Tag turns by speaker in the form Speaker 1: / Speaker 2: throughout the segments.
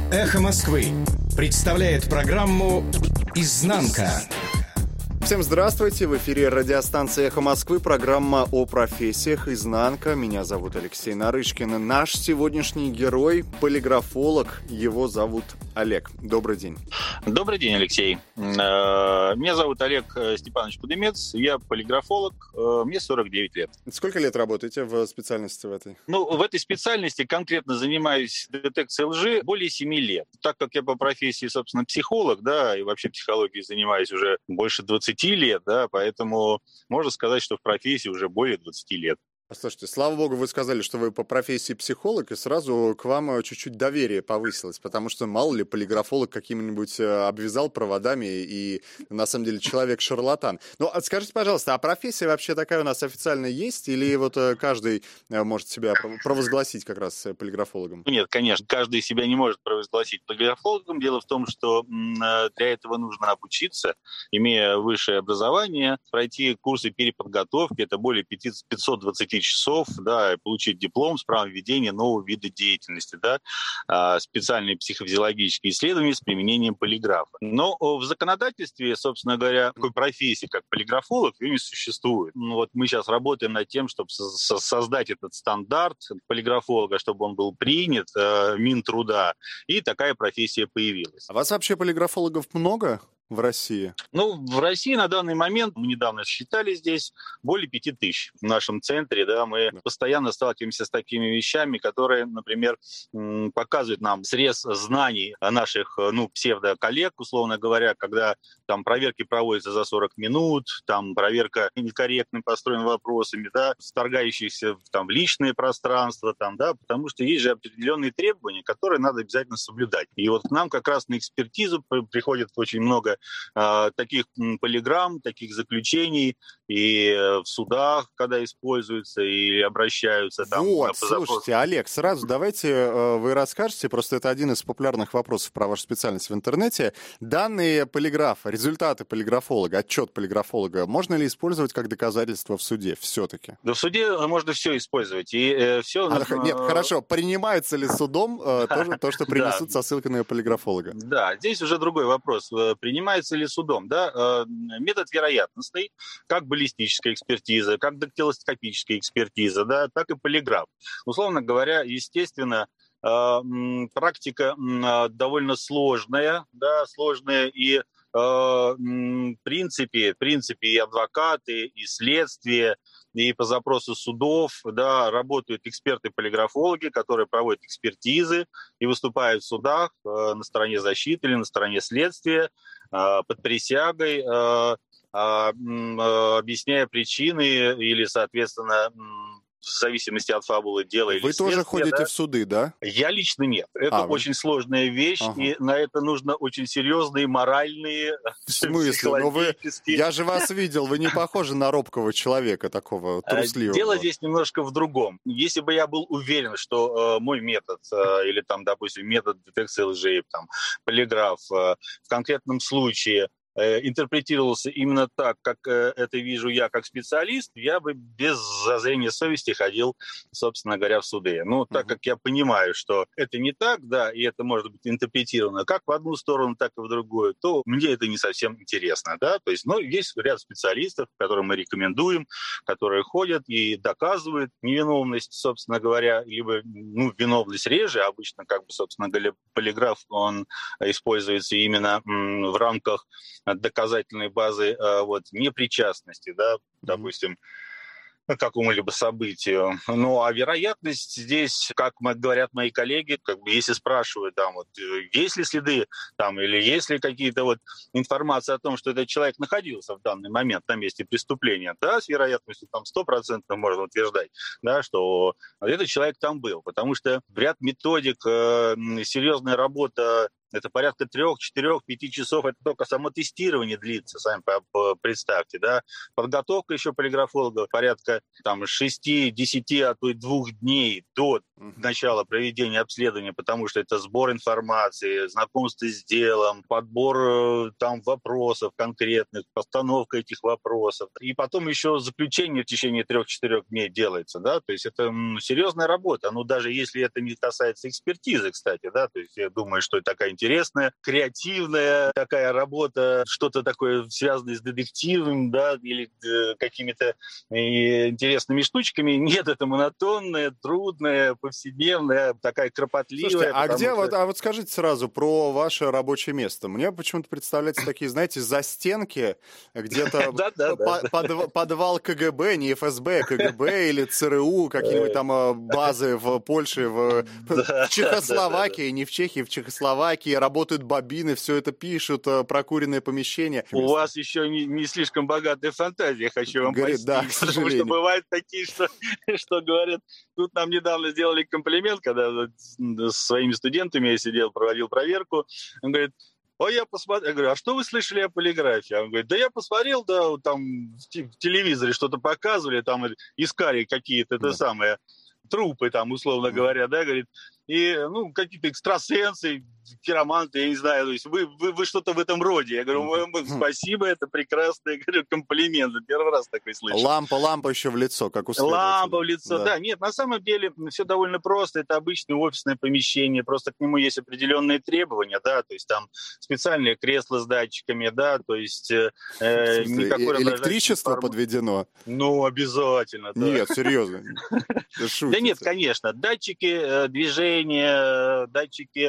Speaker 1: «Эхо Москвы» представляет программу «Изнанка».
Speaker 2: Всем здравствуйте, в эфире радиостанции «Эхо Москвы», программа о профессиях «Изнанка». Меня зовут Алексей Нарышкин. Наш сегодняшний герой – полиграфолог, его зовут Олег. Добрый день.
Speaker 3: Добрый день, Алексей. Меня зовут Олег Степанович Подымец, я полиграфолог, мне 49 лет.
Speaker 2: Сколько лет работаете в специальности в этой?
Speaker 3: В этой специальности конкретно занимаюсь детекцией лжи более 7 лет. Так как я по профессии, собственно, психолог, и вообще психологией занимаюсь уже больше 20 лет, поэтому можно сказать, что в профессии уже более 20 лет.
Speaker 2: Слушайте, слава богу, вы сказали, что вы по профессии психолог, и сразу к вам чуть-чуть доверие повысилось, потому что, мало ли, полиграфолог каким-нибудь обвязал проводами, и на самом деле человек шарлатан. Скажите, пожалуйста, а профессия вообще такая у нас официально есть, или вот каждый может себя провозгласить как раз полиграфологом?
Speaker 3: Нет, конечно, каждый себя не может провозгласить полиграфологом. Дело в том, что для этого нужно обучиться, имея высшее образование, пройти курсы переподготовки, это более 520 часов, и получить диплом с правом ведения нового вида деятельности, специальные психофизиологические исследования с применением полиграфа. Но в законодательстве, собственно говоря, такой профессии, как полиграфолог, ее не существует. Мы сейчас работаем над тем, чтобы создать этот стандарт полиграфолога, чтобы он был принят Минтруда, и такая профессия появилась.
Speaker 2: А вас вообще полиграфологов много в России?
Speaker 3: В России на данный момент, мы недавно считали здесь, более 5000 в нашем центре. Мы постоянно сталкиваемся с такими вещами, которые, например, показывают нам срез знаний наших псевдоколлег, условно говоря, когда там проверки проводятся за 40 минут, там проверка некорректно построенными вопросами, вторгающихся в личное пространство, потому что есть же определенные требования, которые надо обязательно соблюдать. И к нам как раз на экспертизу приходит очень много таких полиграмм, таких заключений, и в судах, когда используются и обращаются.
Speaker 2: Слушайте, Олег, сразу давайте вы расскажете, просто это один из популярных вопросов про вашу специальность в интернете. Данные полиграфа, результаты полиграфолога, отчет полиграфолога, можно ли использовать как доказательство в суде все-таки?
Speaker 3: Да, в суде можно все использовать. И все...
Speaker 2: Нет, хорошо, принимается ли судом то, что принесут со ссылкой на полиграфолога?
Speaker 3: Да, здесь уже другой вопрос. Принимается ли судом? Метод вероятностный, как баллистическая экспертиза, как дактилоскопическая экспертиза, так и полиграф. Условно говоря, естественно, практика довольно сложная, и в принципе и адвокаты, и следствие, и по запросу судов, работают эксперты-полиграфологи, которые проводят экспертизы и выступают в судах на стороне защиты или на стороне следствия под присягой, объясняя причины или, соответственно, в зависимости от фабулы дела или следствия.
Speaker 2: Вы тоже ходите в суды, да?
Speaker 3: Я лично нет. Это очень сложная вещь, и на это нужно очень серьезные моральные,
Speaker 2: в смысле? Я же вас видел, вы не похожи на робкого человека, такого трусливого.
Speaker 3: Дело здесь немножко в другом. Если бы я был уверен, что мой метод, или допустим, метод детекции лжи, полиграф, в конкретном случае интерпретировался именно так, как это вижу я как специалист, я бы без зазрения совести ходил, собственно говоря, в суды. Так как я понимаю, что это не так, и это может быть интерпретировано как в одну сторону, так и в другую, то мне это не совсем интересно. То есть, есть ряд специалистов, которым мы рекомендуем, которые ходят и доказывают невиновность, собственно говоря, либо виновность реже. Обычно, собственно говоря, полиграф, он используется именно в рамках доказательной базы непричастности, допустим, к какому-либо событию. А вероятность здесь, как говорят мои коллеги, если спрашивают, есть ли следы, или есть ли какие-то информация о том, что этот человек находился в данный момент на месте преступления, с вероятностью 100% можно утверждать, что этот человек там был, потому что ряд методик, серьезная работа Это порядка 3, 4, 5 часов. Это только само тестирование длится, сами представьте, да. Подготовка еще полиграфолога порядка там 6, 10, а то и 2 дней до начала проведения обследования, потому что это сбор информации, знакомство с делом, подбор там вопросов конкретных, постановка этих вопросов. И потом еще заключение в течение 3-4 дней делается, да, то есть это серьезная работа. Ну, даже если это не касается экспертизы, кстати, да, то есть я думаю, что это такая интересная, креативная такая работа, что-то такое связанное с детективом, да, или какими-то интересными штучками. Нет, это монотонная, трудная, повседневная, такая кропотливая.
Speaker 2: Слушайте, а вот скажите сразу про ваше рабочее место. Мне почему-то представляются такие, знаете, застенки, где-то подвал КГБ, не ФСБ, а КГБ или ЦРУ, какие-нибудь там базы в Польше, в Чехословакии, не в Чехии, в Чехословакии, работают бобины, все это пишут, прокуренное помещение.
Speaker 3: У вас еще не слишком богатая фантазия, хочу вам постичь,
Speaker 2: да, к
Speaker 3: потому что бывают такие, что говорят, тут нам недавно сделали комплимент, когда с своими студентами я сидел, проводил проверку, он говорит, я посмотрел, я говорю, а что вы слышали о полиграфии? Он говорит, да я посмотрел, да, там в телевизоре что-то показывали, там искали какие-то самые трупы, там, условно говоря, да, говорит, и, какие-то экстрасенсы, хироманты, я не знаю, то есть вы что-то в этом роде. Я говорю, спасибо, это прекрасный, комплимент, первый раз такой слышу.
Speaker 2: Лампа еще в лицо, как у следователя.
Speaker 3: Лампа в лицо, да. Нет, на самом деле все довольно просто, это обычное офисное помещение, просто к нему есть определенные требования, да, то есть там специальные кресла с датчиками, да, то есть никакой
Speaker 2: электричество подведено?
Speaker 3: Ну, обязательно, да.
Speaker 2: Нет, серьезно.
Speaker 3: Да нет, конечно, датчики движения, датчики,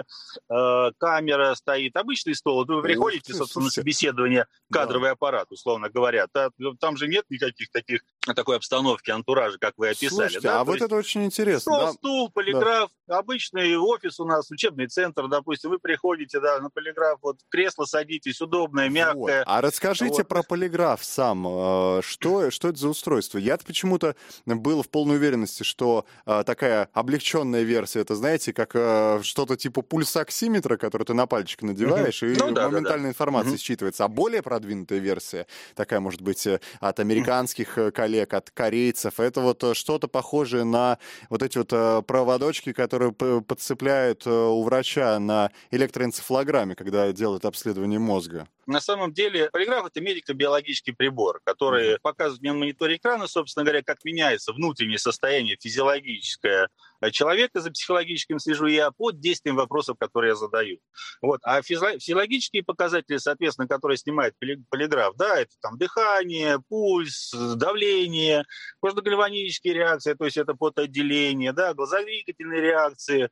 Speaker 3: камера стоит, обычный стол. Вы приходите, собственно, на собеседование, кадровый аппарат, условно говоря. Там же нет никаких такой обстановки, антуража, как вы описали.
Speaker 2: Слушайте, да? Вот это очень интересно.
Speaker 3: Стул, полиграф, обычный офис у нас, учебный центр, допустим, вы приходите на полиграф, вот в кресло садитесь, удобное, мягкое.
Speaker 2: А расскажите про полиграф сам. Что это за устройство? Я-то почему-то был в полной уверенности, что такая облегченная версия, это, знаете, как что-то типа пульсоксиметра, который ты на пальчик надеваешь, и моментально информация считывается. А более продвинутая версия, такая, может быть, от американских коллег, от корейцев, это вот что-то похожее на вот эти вот проводочки, которые подцепляют у врача на электроэнцефалограмме, когда делают обследование мозга.
Speaker 3: На самом деле полиграф — это медико-биологический прибор, который показывает мне на мониторе экрана, собственно говоря, как меняется внутреннее состояние физиологическое человека, за психологическим слежу я, под действием вопросов, которые я задаю. Вот. А физиологические показатели, соответственно, которые снимает полиграф, да, это там дыхание, пульс, давление, кожно-гальванические реакции, то есть это потоотделение, да, глазодвигательные реакции,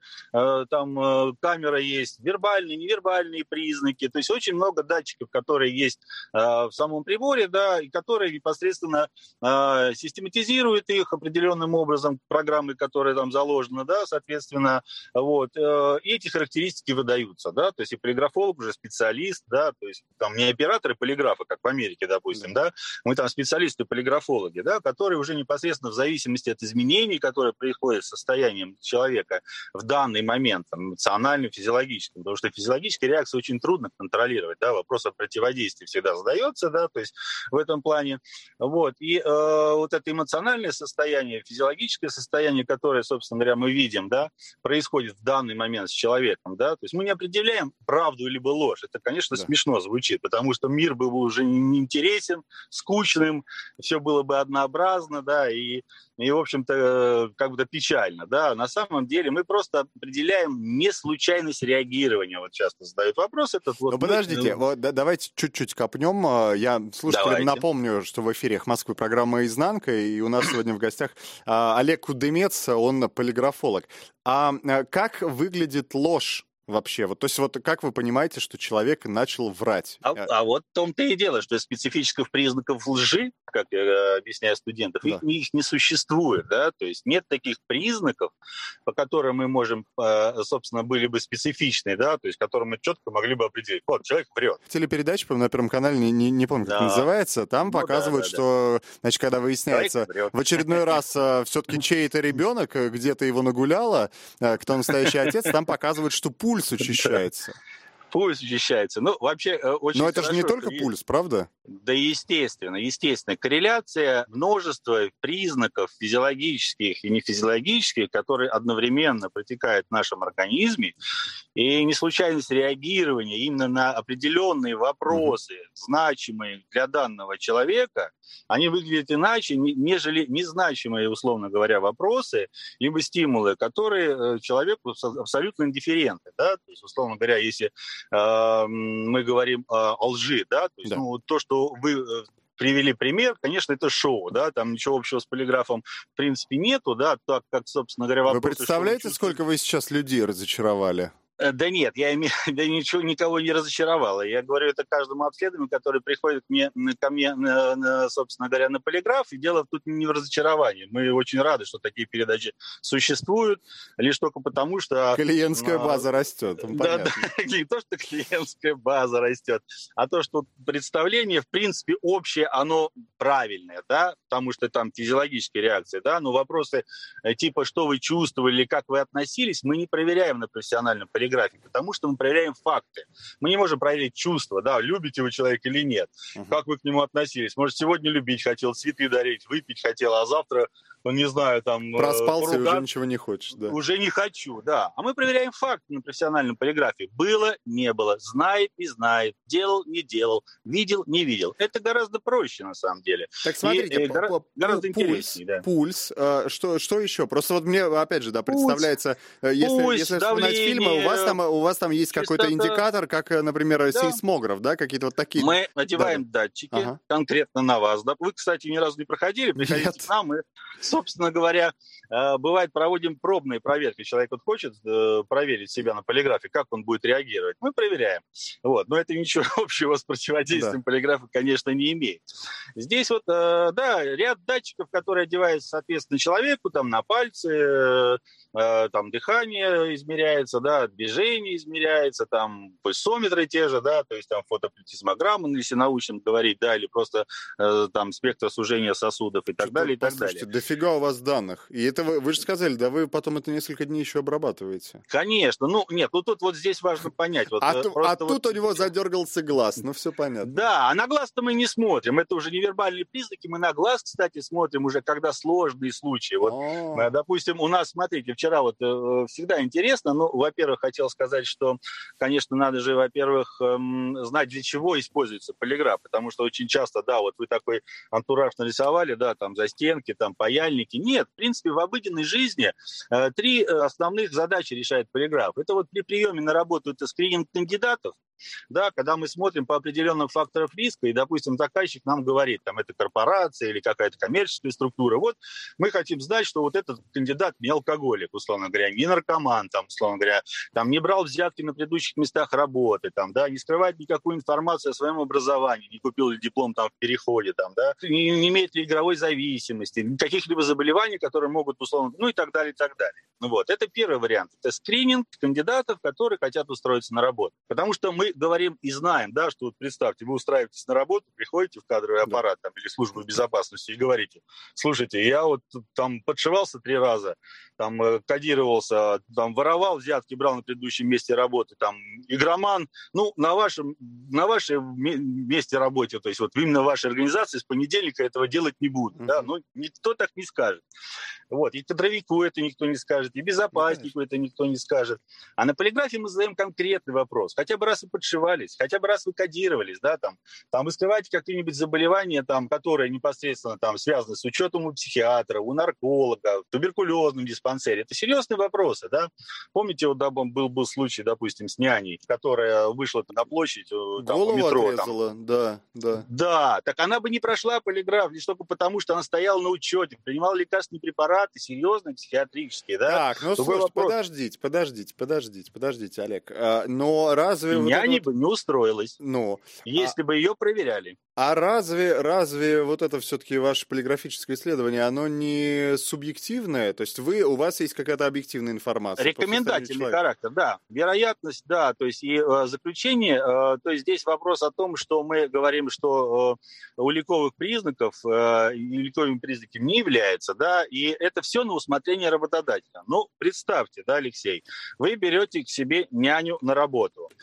Speaker 3: там камера есть, вербальные, невербальные признаки, то есть очень много датчиков, которые есть в самом приборе, да, и которые непосредственно систематизируют их определенным образом, программы, которые там заложены, да, соответственно, вот, и эти характеристики выдаются, да, то есть и полиграфолог уже специалист, да, то есть там не операторы полиграфа, как в Америке, допустим, да, мы там специалисты-полиграфологи, да, которые уже непосредственно в зависимости от изменений, которые происходят с состоянием человека в данный момент, там, эмоциональным, физиологическим, потому что физиологические реакции очень трудно контролировать, да, вопрос о противодействии всегда задается, да, то есть в этом плане, вот, и вот это эмоциональное состояние, физиологическое состояние, которое, собственно говоря, мы видим, да, происходит в данный момент с человеком, да, то есть мы не определяем правду либо ложь, это, конечно, смешно звучит, потому что мир был бы уже неинтересен, скучным, все было бы однообразно, да, и в общем-то, как бы печально, да, на самом деле мы просто определяем неслучайность реагирования, вот часто задают вопрос этот вот.
Speaker 2: Ну, подождите, вот, давайте чуть-чуть копнем, я слушателям напомню, что в эфире «Эхо Москвы» программа «Изнанка», и у нас сегодня в гостях Олег Кудымец, он полиграфолог. А как выглядит ложь вообще? Вот, то есть вот как вы понимаете, что человек начал врать?
Speaker 3: А вот в том-то и дело, что специфических признаков лжи, как я объясняю студентам, их не существует, да, то есть нет таких признаков, по которым мы можем, собственно, были бы специфичны, да, то есть которые мы четко могли бы определить. Вот, человек врет.
Speaker 2: Телепередача, на Первом канале, не помню, как называется, там показывают, что, значит, когда выясняется в очередной раз все-таки чей-то ребенок, где-то его нагуляло, кто настоящий отец, там показывают, что пульс учащается.
Speaker 3: Пульс учащается. Ну, вообще, очень
Speaker 2: Но это же не
Speaker 3: хорошо,
Speaker 2: только
Speaker 3: что
Speaker 2: пульс, правда?
Speaker 3: Да, естественно, естественно. Корреляция множества признаков физиологических и нефизиологических, которые одновременно протекают в нашем организме, и неслучайность реагирования именно на определенные вопросы, значимые для данного человека, они выглядят иначе, нежели незначимые, условно говоря, вопросы, либо стимулы, которые человеку абсолютно индифферентны. Да? То есть, условно говоря, если мы говорим о лжи, да, то есть,
Speaker 2: Да.
Speaker 3: ну, вот то, что вы привели пример, конечно, это шоу, да, там ничего общего с полиграфом в принципе нету, да, так как, собственно говоря, вопросы...
Speaker 2: Вы представляете, сколько вы сейчас людей разочаровали?
Speaker 3: Да нет, я ничего, никого не разочаровал. Я говорю это каждому обследованию, который приходит ко мне, собственно говоря, на полиграф. И дело тут не в разочаровании. Мы очень рады, что такие передачи существуют, лишь только потому, что...
Speaker 2: Клиентская база растет.
Speaker 3: Да, не то, что клиентская база растет, а то, что представление, в принципе, общее, оно правильное, да, потому что там физиологические реакции, да, но вопросы типа, что вы чувствовали, как вы относились, мы не проверяем на профессиональном полиграфе, потому что мы проверяем факты. Мы не можем проверить чувства, да, любите вы человека или нет, как вы к нему относились. Может, сегодня любить хотел, цветы дарить, выпить хотел, а завтра, ну, не знаю, там...
Speaker 2: Проспался и уже ничего не хочешь, да.
Speaker 3: Уже не хочу, да. А мы проверяем факты на профессиональном полиграфе. Было, не было, знает, не знает, делал, не делал, видел, не видел. Это гораздо проще, на самом деле.
Speaker 2: Так смотрите,
Speaker 3: гораздо интереснее, да.
Speaker 2: Пульс, что еще? Просто вот мне, опять же, да, представляется, если вспоминать фильмы, у вас там есть какой-то индикатор, как, например, сейсмограф, да, какие-то вот такие.
Speaker 3: Мы надеваем датчики конкретно на вас. Да. Вы, кстати, ни разу не проходили, приходите к нам, мы, собственно говоря, бывает, проводим пробные проверки. Человек вот хочет проверить себя на полиграфе, как он будет реагировать. Мы проверяем. Вот. Но это ничего общего с противодействием полиграфа, конечно, не имеет. Здесь вот, да, ряд датчиков, которые одеваются, соответственно, человеку, там, на пальцы, там, дыхание измеряется, да, движение измеряется, там, пульсометры те же, да, то есть там фотоплетизмограмма, если научным говорить, да, или просто там спектросужение сосудов и так далее, и так далее.
Speaker 2: Слушайте, дофига у вас данных. И это вы же сказали, да, вы потом это несколько дней еще обрабатываете.
Speaker 3: Конечно. Ну, нет, ну тут вот здесь важно понять. Вот,
Speaker 2: тут у него задергался глаз, ну все понятно.
Speaker 3: Да, а на глаз-то мы не смотрим. Это уже невербальные признаки. Мы на глаз, кстати, смотрим уже, когда сложные случаи. Вот, допустим, у нас, смотрите, вчера вот всегда интересно, ну, во-первых, хотел сказать, что, конечно, надо же, во-первых, знать, для чего используется полиграф, потому что очень часто, да, вот вы такой антураж нарисовали, да, там застенки, там паяльники. Нет, в принципе, в обыденной жизни 3 основных задачи решает полиграф. Это вот при приеме на работу это скрининг кандидатов, да, когда мы смотрим по определенным факторам риска, и, допустим, заказчик нам говорит, там, это корпорация или какая-то коммерческая структура, вот мы хотим знать, что вот этот кандидат не алкоголик, условно говоря, не наркоман, там, условно говоря, там, не брал взятки на предыдущих местах работы, там, да, не скрывает никакую информацию о своем образовании, не купил ли диплом там в переходе, там, да, не имеет ли игровой зависимости, каких-либо заболеваний, которые могут, условно, ну и так далее, и так далее. Ну, вот, это первый вариант, это скрининг кандидатов, которые хотят устроиться на работу, потому что мы говорим и знаем, да, что вот представьте, вы устраиваетесь на работу, приходите в кадровый аппарат там, или службу безопасности и говорите, слушайте, я вот там подшивался 3 раза, там кодировался, там воровал взятки, брал на предыдущем месте работы, там игроман, ну, на вашем месте работы, то есть вот именно в вашей организации с понедельника этого делать не будут, да, ну, никто так не скажет. Вот, и кадровику это никто не скажет, и безопаснику это никто не скажет. А на полиграфе мы задаем конкретный вопрос. Хотя бы раз вы подшивались, хотя бы раз вы кодировались, да, там вы скрываете какие-нибудь заболевания, там, которые непосредственно там связаны с учетом у психиатра, у нарколога, в туберкулезном диспансере. Это серьезные вопросы, да. Помните, вот, да, был случай, допустим, с няней, которая вышла на площадь, там,
Speaker 2: голову
Speaker 3: у метро.
Speaker 2: Отрезала, там. Да.
Speaker 3: Да, так она бы не прошла полиграф, лишь только потому, что она стояла на учете, принимала лекарственные препараты, серьезные, психиатрические, да.
Speaker 2: Так, ну, слушайте, подождите, Олег. Но разве...
Speaker 3: Няня бы не устроилась,
Speaker 2: ну,
Speaker 3: если бы ее проверяли.
Speaker 2: А разве вот это все-таки ваше полиграфическое исследование, оно не субъективное? То есть у вас есть какая-то объективная информация?
Speaker 3: Рекомендательный характер, да. Вероятность, да. То есть и заключение, то есть здесь вопрос о том, что мы говорим, что уликовых признаков уликовыми признаками не является, да, и это все на усмотрение работодателя. Ну, представьте, да, Алексей, вы берете к себе няню на работу.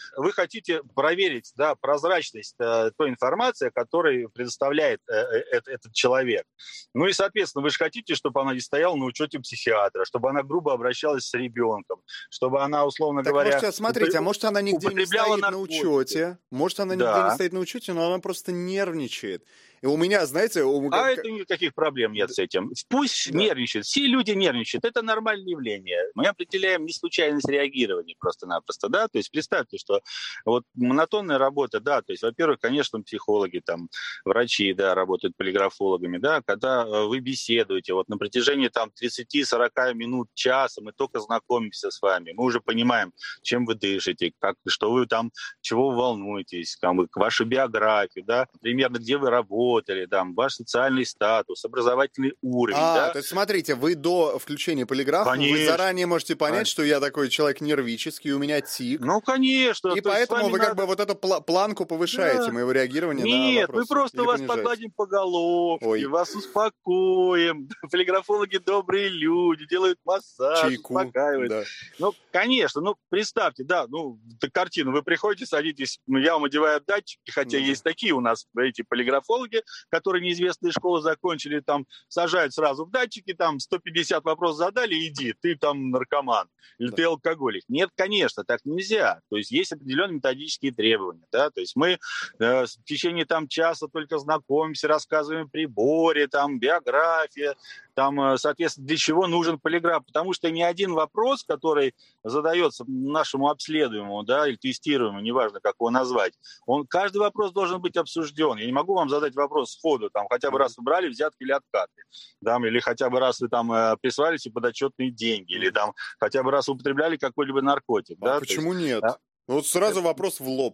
Speaker 3: Вы хотите проверить, да, прозрачность той информации, которую предоставляет этот человек. Ну и, соответственно, вы же хотите, чтобы она не стояла на учете психиатра, чтобы она грубо обращалась с ребенком, чтобы она, условно
Speaker 2: Так,
Speaker 3: говоря...
Speaker 2: может, смотрите, а может, она нигде не стоит на
Speaker 3: наркотики.
Speaker 2: учете, может, она нигде не стоит на учете, но она просто нервничает. И у меня, знаете...
Speaker 3: это никаких проблем нет с этим. Пусть нервничает. Все люди нервничают. Это нормальное явление. Мы определяем неслучайность реагирования просто-напросто, да. То есть представьте, что вот монотонная работа, да, то есть, во-первых, конечно, психологи, там, врачи, да, работают полиграфологами, да, когда вы беседуете, вот на протяжении там 30-40 минут, часа мы только знакомимся с вами, мы уже понимаем, чем вы дышите, что вы там, чего вы волнуетесь, там, вашу биографию, да, примерно где вы работаете, там, ваш социальный статус, образовательный уровень.
Speaker 2: То есть, смотрите, вы до включения полиграфа, вы заранее можете понять, что я такой человек нервический, у меня тик.
Speaker 3: Ну, конечно.
Speaker 2: И поэтому вы как бы вот эту планку повышаете, моего реагирования на вопрос.
Speaker 3: Нет, мы просто вас погладим по головке, вас успокоим. Полиграфологи добрые люди, делают массаж, успокаивают. Да. Ну, конечно, представьте, да, картину, вы приходите, садитесь, я вам одеваю датчики, хотя есть такие у нас, эти полиграфологи, которые неизвестные школы закончили, там, сажают сразу в датчики, там, 150 вопросов задали, иди, ты там наркоман, или ты алкоголик. Нет, конечно, так нельзя. То есть есть определенные методические требования, да, то есть мы в течение, там, часа только знакомимся, рассказываем о приборе, там, биография, там, соответственно, для чего нужен полиграф, потому что ни один вопрос, который задается нашему обследуемому, да, или тестируемому, неважно, как его назвать, каждый вопрос должен быть обсужден. Я не могу вам задать вопрос сходу, там, хотя бы раз вы брали взятки или откаты, да, или хотя бы раз вы там присваивали себе подотчетные деньги, или там хотя бы раз употребляли какой-либо наркотик. Да?
Speaker 2: Почему нет? Да? Вот сразу вопрос в лоб.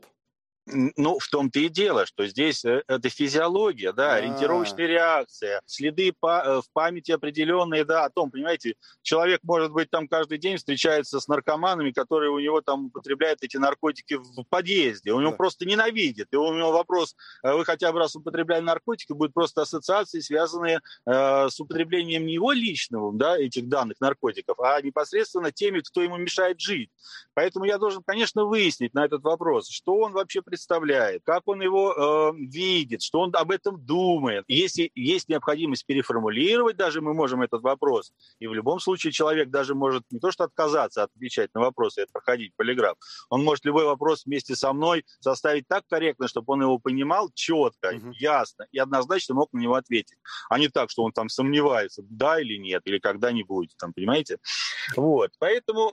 Speaker 3: Ну, в том-то и дело, что здесь это физиология, да, ориентировочная реакция, следы в памяти определенные, да, о том, понимаете, человек, может быть, там каждый день встречается с наркоманами, которые у него там употребляют эти наркотики в подъезде, он его просто ненавидит, и у него вопрос, вы хотя бы раз употребляли наркотики, будут просто ассоциации, связанные с употреблением не его личного, да, этих данных наркотиков, а непосредственно теми, кто ему мешает жить. Поэтому я должен, конечно, выяснить на этот вопрос, что он вообще представляет, как он его видит, что он об этом думает. Если есть необходимость переформулировать, даже мы можем этот вопрос, и в любом случае человек даже может не то что отказаться отвечать на вопросы, это проходить полиграф, он может любой вопрос вместе со мной составить так корректно, чтобы он его понимал четко, ясно и однозначно мог на него ответить, а не так, что он там сомневается, да или нет, или когда-нибудь, там, понимаете? Вот, поэтому...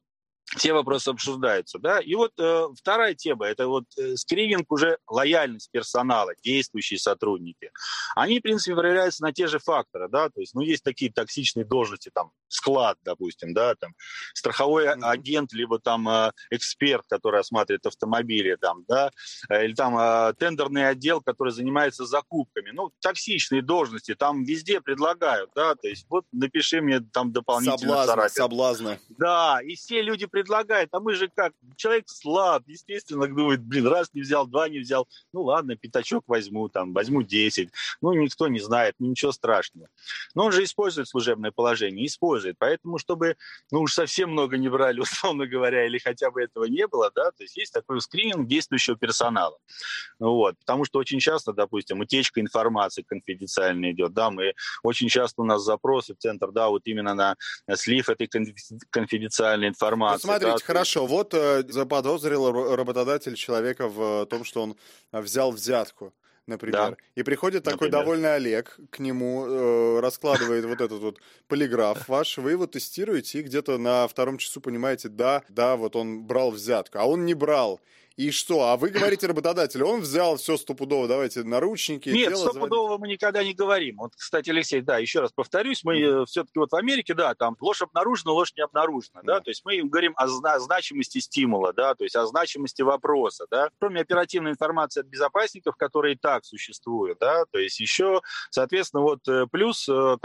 Speaker 3: Все вопросы обсуждаются, да. И вот вторая тема, это вот скрининг уже лояльность персонала, действующие сотрудники. Они, в принципе, проверяются на те же факторы, да, то есть, есть такие токсичные должности, там, склад, допустим, да, там, страховой агент, либо там эксперт, который осматривает автомобили, там, да, или там тендерный отдел, который занимается закупками. Токсичные должности там везде предлагают, да, то есть, вот напиши мне там дополнительно
Speaker 2: соблазны.
Speaker 3: Да, и все люди предлагает, а мы же как, человек слаб, естественно, думает, раз не взял, два не взял, ладно, пятачок возьму, там, возьму 10, никто не знает, ничего страшного. Но он же использует служебное положение, использует, поэтому, чтобы, уж совсем много не брали, условно говоря, или хотя бы этого не было, да, то есть такой скрининг действующего персонала, вот, потому что очень часто, допустим, утечка информации конфиденциальная идет, да, мы очень часто у нас запросы в центр, да, вот именно на слив этой конфиденциальной информации.
Speaker 2: Смотрите, хорошо, вот заподозрил работодатель человека в том, что он взял взятку, например. Да. И приходит такой довольный Олег к нему, раскладывает вот этот вот полиграф ваш, вы его тестируете и где-то на 2 часу понимаете, да, вот он брал взятку, а он не брал. И что? А вы говорите работодателю, он взял все стопудово, давайте наручники.
Speaker 3: Нет, стопудово мы никогда не говорим. Вот, кстати, Алексей, да, еще раз повторюсь, мы все-таки вот в Америке, да, там ложь обнаружена, ложь не обнаружена, да, то есть мы говорим о значимости стимула, да, то есть о значимости вопроса, да, кроме оперативной информации от безопасников, которые и так существуют, да, то есть еще, соответственно, вот плюс как бы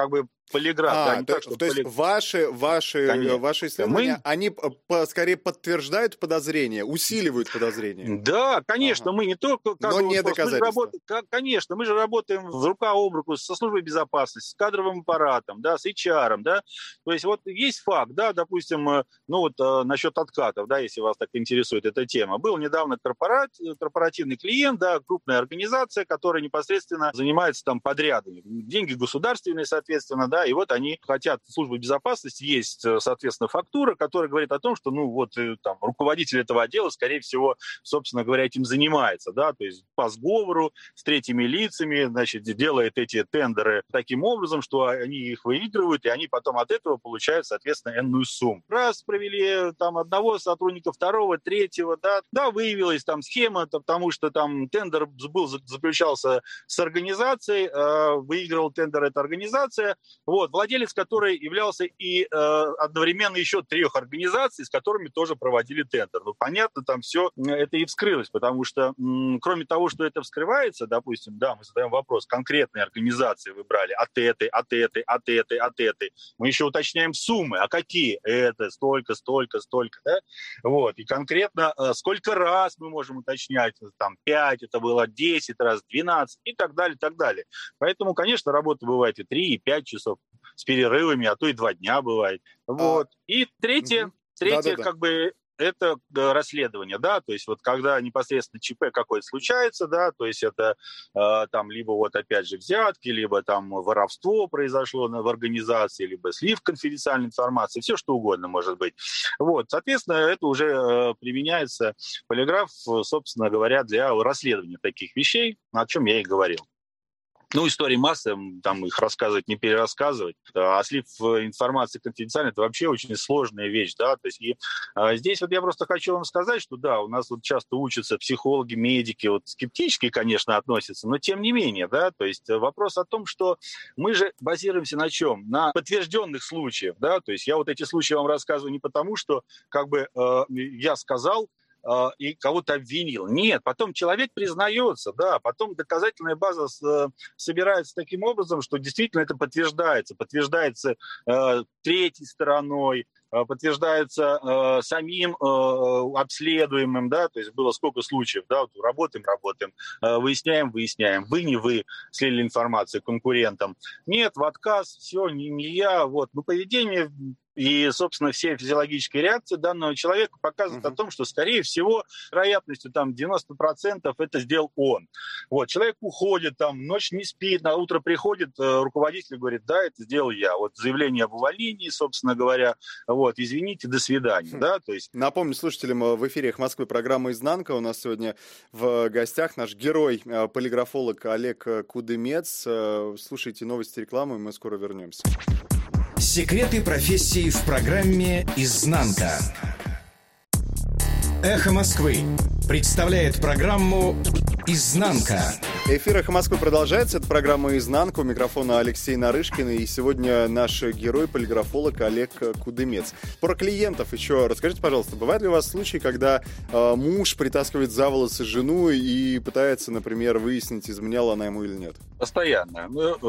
Speaker 3: полиграф. Да, не так, что
Speaker 2: то есть ваши исследования, они скорее подтверждают подозрения, усиливают подозрения?
Speaker 3: Да, конечно, мы не только...
Speaker 2: Но не доказательства.
Speaker 3: Конечно, мы же работаем рука об руку со службой безопасности, с кадровым аппаратом, да, с HR, да. То есть вот есть факт, да, допустим, насчет откатов, да, если вас так интересует эта тема. Был недавно корпоративный клиент, да, крупная организация, которая непосредственно занимается там подрядами. Деньги государственные, соответственно, да, и вот они хотят, службы безопасности, есть, соответственно, фактура, которая говорит о том, что, там, руководитель этого отдела, скорее всего, собственно говоря, этим занимается, да, то есть по сговору с третьими лицами, значит, делает эти тендеры таким образом, что они их выигрывают, и они потом от этого получают, соответственно, энную сумму. Раз провели там одного сотрудника, второго, третьего, да, выявилась там схема, потому что там тендер заключался с организацией, выигрывал тендер эта организация, вот, владелец которой являлся и одновременно еще 3 организаций, с которыми тоже проводили тендер. Ну, понятно, там все это и вскрылось, потому что, кроме того, что это вскрывается, допустим, да, мы задаем вопрос, конкретные организации вы брали от этой, мы еще уточняем суммы, а какие? Это столько, да, вот, и конкретно сколько раз мы можем уточнять, там, 5, это было 10 раз, 12 и так далее, так далее. Поэтому, конечно, работа бывает и 3, и 5 часов с перерывами, а то и 2 дня бывает. Вот. И третье, как бы, это расследование, да, то есть вот когда непосредственно ЧП какое-то случается, да, то есть это там либо вот опять же взятки, либо там воровство произошло в организации, либо слив конфиденциальной информации, все что угодно может быть. Вот, соответственно, это уже применяется полиграф, собственно говоря, для расследования таких вещей, о чем я и говорил. Ну, истории массы, там их рассказывать, не перерассказывать. А слив информации конфиденциально – это вообще очень сложная вещь, да. То есть здесь вот я просто хочу вам сказать, что да, у нас вот часто учатся психологи, медики, вот скептически, конечно, относятся, но тем не менее, да. То есть вопрос о том, что мы же базируемся на чем? На подтвержденных случаях, да. То есть я вот эти случаи вам рассказываю не потому, что как бы я сказал, и кого-то обвинил. Нет, потом человек признается, да, потом доказательная база собирается таким образом, что действительно это подтверждается третьей стороной, подтверждается самим обследуемым, да, то есть было сколько случаев, да, вот работаем, выясняем, вы, не вы, слили информацию конкурентам. Нет, в отказ, все, не я, вот, поведение и, собственно, все физиологические реакции данного человека показывают о том, что, скорее всего, вероятностью там 90% это сделал он. Вот, человек уходит, там, ночь не спит, на утро приходит, руководитель говорит, да, это сделал я. Вот заявление об увольнении, собственно говоря, вот, извините, до свидания, да, то есть...
Speaker 2: Напомню слушателям, в эфире «Эхо Москвы» программа «Изнанка». У нас сегодня в гостях наш герой, полиграфолог Олег Кудымец. Слушайте новости, рекламу, и мы скоро вернемся.
Speaker 1: Секреты профессии в программе «Изнанка». «Эхо Москвы» представляет программу «Изнанка».
Speaker 2: Эфир «Эхо Москвы» продолжается. Это программа «Изнанка». У микрофона Алексей Нарышкин. И сегодня наш герой, полиграфолог Олег Кудымец. Про клиентов еще расскажите, пожалуйста, бывают ли у вас случаи, когда муж притаскивает за волосы жену и пытается, например, выяснить, изменяла она ему или нет?
Speaker 3: Постоянно.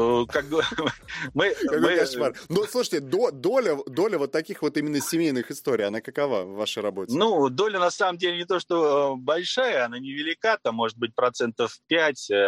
Speaker 2: Какой кошмар. Ну, слушайте, доля вот таких вот именно семейных историй, она какова в вашей работе?
Speaker 3: Ну, доля на самом деле не то, что большая, она невелика, там может быть 5%.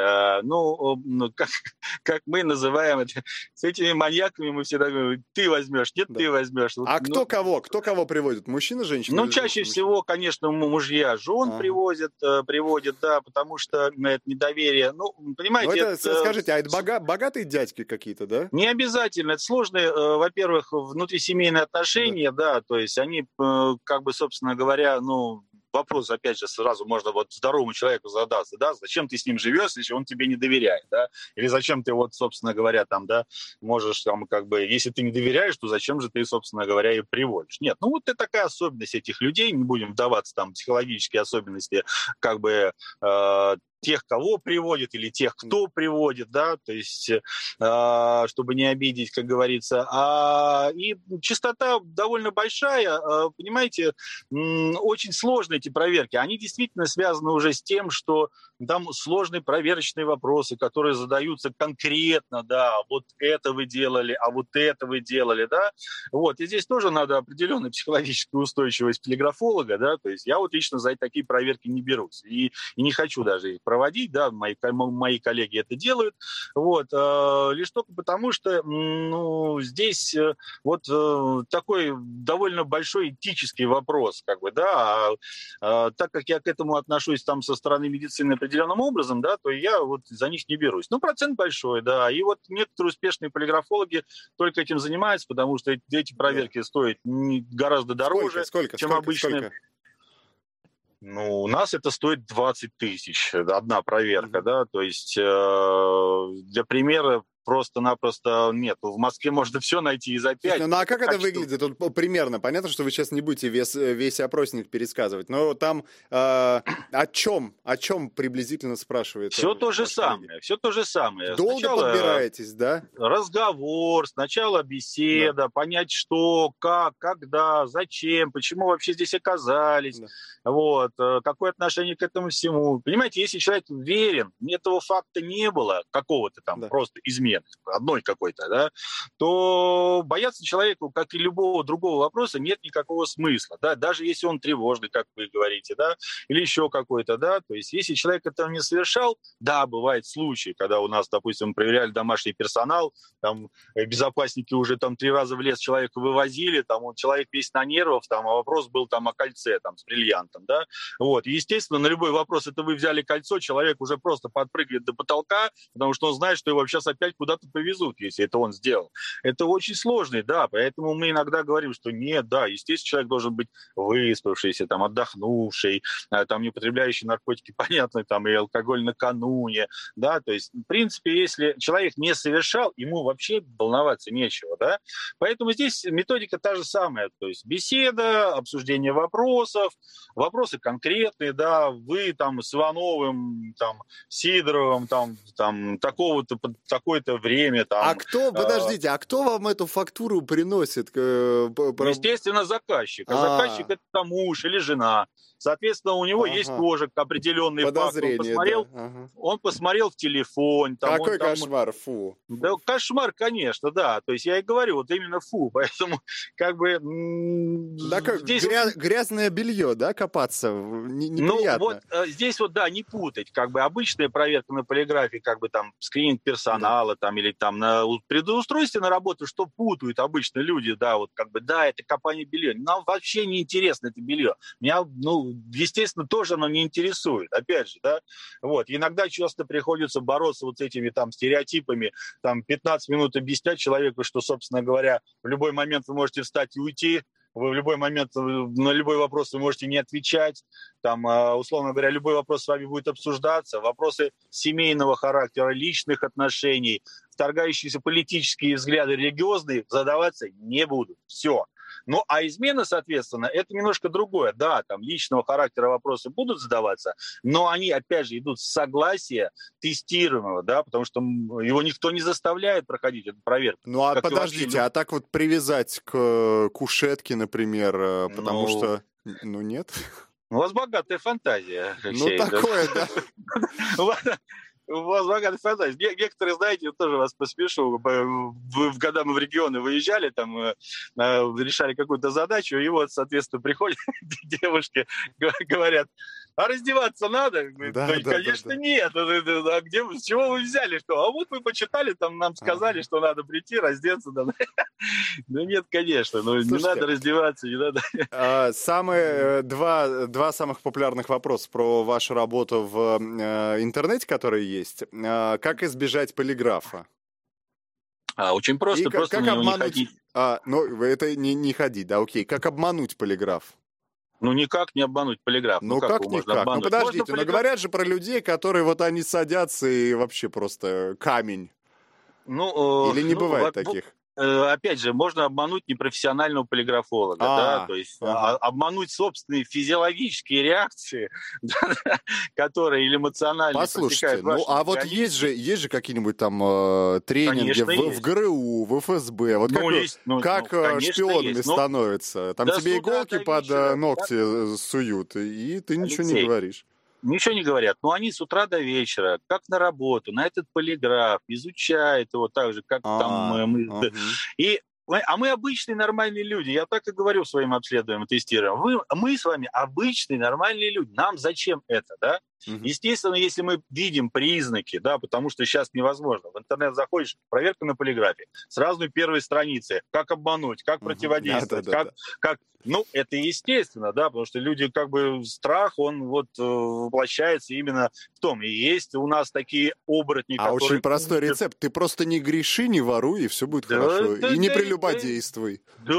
Speaker 3: Как мы называем это, с этими маньяками мы всегда говорим, ты возьмешь, нет, да. Ты возьмешь.
Speaker 2: А кто кого приводит? Мужчина, женщина?
Speaker 3: Ну, чаще всего, конечно, мужья жен приводят, да, потому что это недоверие. Ну, понимаете...
Speaker 2: Скажите, а это богатые дядьки какие-то, да?
Speaker 3: Не обязательно. Это сложные, во-первых, внутрисемейные отношения, да, то есть они, как бы, собственно говоря, вопрос, опять же, сразу можно вот здоровому человеку задаться, да, зачем ты с ним живешь, если он тебе не доверяет, да, или зачем ты вот, собственно говоря, там, да, можешь там как бы, если ты не доверяешь, то зачем же ты, собственно говоря, и приводишь? Нет, вот это такая особенность этих людей, не будем вдаваться там в психологические особенности, как бы, тех, кого приводит, или тех, кто приводит, да, то есть, чтобы не обидеть, как говорится. И частота довольно большая, понимаете, очень сложны эти проверки. Они действительно связаны уже с тем, что там сложные проверочные вопросы, которые задаются конкретно, да, вот это вы делали, а вот это вы делали, да. Вот, и здесь тоже надо определенная психологическая устойчивость полиграфолога, да, то есть я вот лично за такие проверки не берусь и не хочу даже их проводить, да, мои коллеги это делают, вот, лишь только потому, что, здесь вот такой довольно большой этический вопрос, как бы, да, так как я к этому отношусь там со стороны медицины определенным образом, да, то я вот за них не берусь. Процент большой, да, и вот некоторые успешные полиграфологи только этим занимаются, потому что эти проверки стоят гораздо дороже, чем обычные. У нас это стоит 20 тысяч, одна проверка, да, то есть для примера просто-напросто нет. В Москве можно все найти и за 5.
Speaker 2: А как это выглядит? Тут примерно. Понятно, что вы сейчас не будете весь опросник пересказывать, но там о чем приблизительно спрашивает?
Speaker 3: Все то же самое.
Speaker 2: Долго сначала подбираетесь, да?
Speaker 3: Разговор, сначала беседа, да. Понять, что, как, когда, зачем, почему вообще здесь оказались, да. Вот, какое отношение к этому всему. Понимаете, если человек уверен, этого факта не было, какого-то там просто измены, одной какой-то, да, то бояться человеку, как и любого другого вопроса, нет никакого смысла, да, даже если он тревожный, как вы говорите, да, или еще какой-то, да, то есть если человек этого не совершал, да, бывают случаи, когда у нас, допустим, проверяли домашний персонал, там безопасники уже там 3 раза в лес человека вывозили, там человек весь на нервах, там, а вопрос был там о кольце, там, с бриллиантом, да, вот, и, естественно, на любой вопрос, это вы взяли кольцо, человек уже просто подпрыгивает до потолка, потому что он знает, что его сейчас опять куда-то повезут, если это он сделал. Это очень сложно, да, поэтому мы иногда говорим, что нет, да, естественно, человек должен быть выспавшийся, там, отдохнувший, там, не употребляющий наркотики, понятно, там, и алкоголь накануне, да, то есть, в принципе, если человек не совершал, ему вообще волноваться нечего, да, поэтому здесь методика та же самая, то есть беседа, обсуждение вопросов, вопросы конкретные, да, вы там с Ивановым, там, Сидоровым, там такого-то, такое-то время. Там,
Speaker 2: подождите, а кто вам эту фактуру приносит?
Speaker 3: Естественно, заказчик. А заказчик это там муж или жена. Соответственно, у него есть тоже определенный факт. Он посмотрел в телефон. Там,
Speaker 2: какой кошмар, фу.
Speaker 3: Да, кошмар, конечно, да. То есть я и говорю, вот именно фу. Поэтому как бы...
Speaker 2: Да как, здесь грязное белье, да, копаться? Неприятно.
Speaker 3: Вот здесь вот, да, не путать. Как бы обычная проверка на полиграфе, как бы там скрининг персонала, там, или там на предустройстве на работу, что путают обычно люди, да, вот как бы, да, это копание белья. Нам вообще не интересно это белье. Меня, естественно, тоже оно не интересует. Опять же, да, вот. Иногда часто приходится бороться вот с этими там стереотипами, там 15 минут объяснять человеку, что, собственно говоря, в любой момент вы можете встать и уйти, вы в любой момент на любой вопрос вы можете не отвечать, там, условно говоря, любой вопрос с вами будет обсуждаться, вопросы семейного характера, личных отношений, вторгающиеся политические взгляды, религиозные, задаваться не будут. Все. Ну, а измена, соответственно, это немножко другое. Да, там личного характера вопросы будут задаваться, но они, опять же, идут с согласия тестируемого, да, потому что его никто не заставляет проходить эту проверку.
Speaker 2: Ну, а подождите, а так вот привязать к кушетке, например, потому что... Ну, нет?
Speaker 3: У вас богатая фантазия, Алексей.
Speaker 2: Ну, такое, да.
Speaker 3: У вас богатая фантазия. Некоторые, знаете, тоже вас посмешу. Когда мы в регионы выезжали, там решали какую-то задачу, и вот, соответственно, приходят девушки, говорят, а раздеваться надо? Да, конечно, да. Нет. А где, с чего вы взяли? Что? А вот вы почитали, там нам сказали, что надо прийти, раздеться. Да. Ну нет, конечно. Слушайте, не надо раздеваться, не надо.
Speaker 2: Два самых популярных вопроса про вашу работу в интернете, которые есть. Как избежать полиграфа?
Speaker 3: Очень просто. Просто
Speaker 2: как обмануть...
Speaker 3: не ходить.
Speaker 2: Это не ходить, да, окей. Как обмануть полиграф?
Speaker 3: Ну, никак не обмануть полиграф.
Speaker 2: Ну, как никак? Ну, подождите, но говорят же про людей, которые вот они садятся и вообще просто камень. Или не бывает таких?
Speaker 3: опять же, можно обмануть непрофессионального полиграфолога, да, то есть обмануть собственные физиологические реакции, которые или эмоционально
Speaker 2: Послушайте,
Speaker 3: протекают в вашем
Speaker 2: вот
Speaker 3: организме.
Speaker 2: есть же какие-нибудь там тренинги в ГРУ, в ФСБ, вот как шпионами становятся. Там тебе иголки под ногти суют, и ты ничего не говоришь.
Speaker 3: Ничего не говорят. Но они с утра до вечера, как на работу, на этот полиграф, изучают его так же, как там мы. А мы обычные нормальные люди. Я так и говорю своим обследованиям и тестированиям. Мы с вами обычные нормальные люди. Нам зачем это, да? Естественно, если мы видим признаки, да, потому что сейчас невозможно. В интернет заходишь, проверка на полиграфе. Сразу на первой странице. Как обмануть, как противодействовать, как... Ну, это естественно, да, потому что люди, как бы, страх, он вот воплощается именно в том. И есть у нас такие оборотни, которые...
Speaker 2: очень простой рецепт. Ты просто не греши, не воруй, и все будет хорошо. И не прелюбодействуй.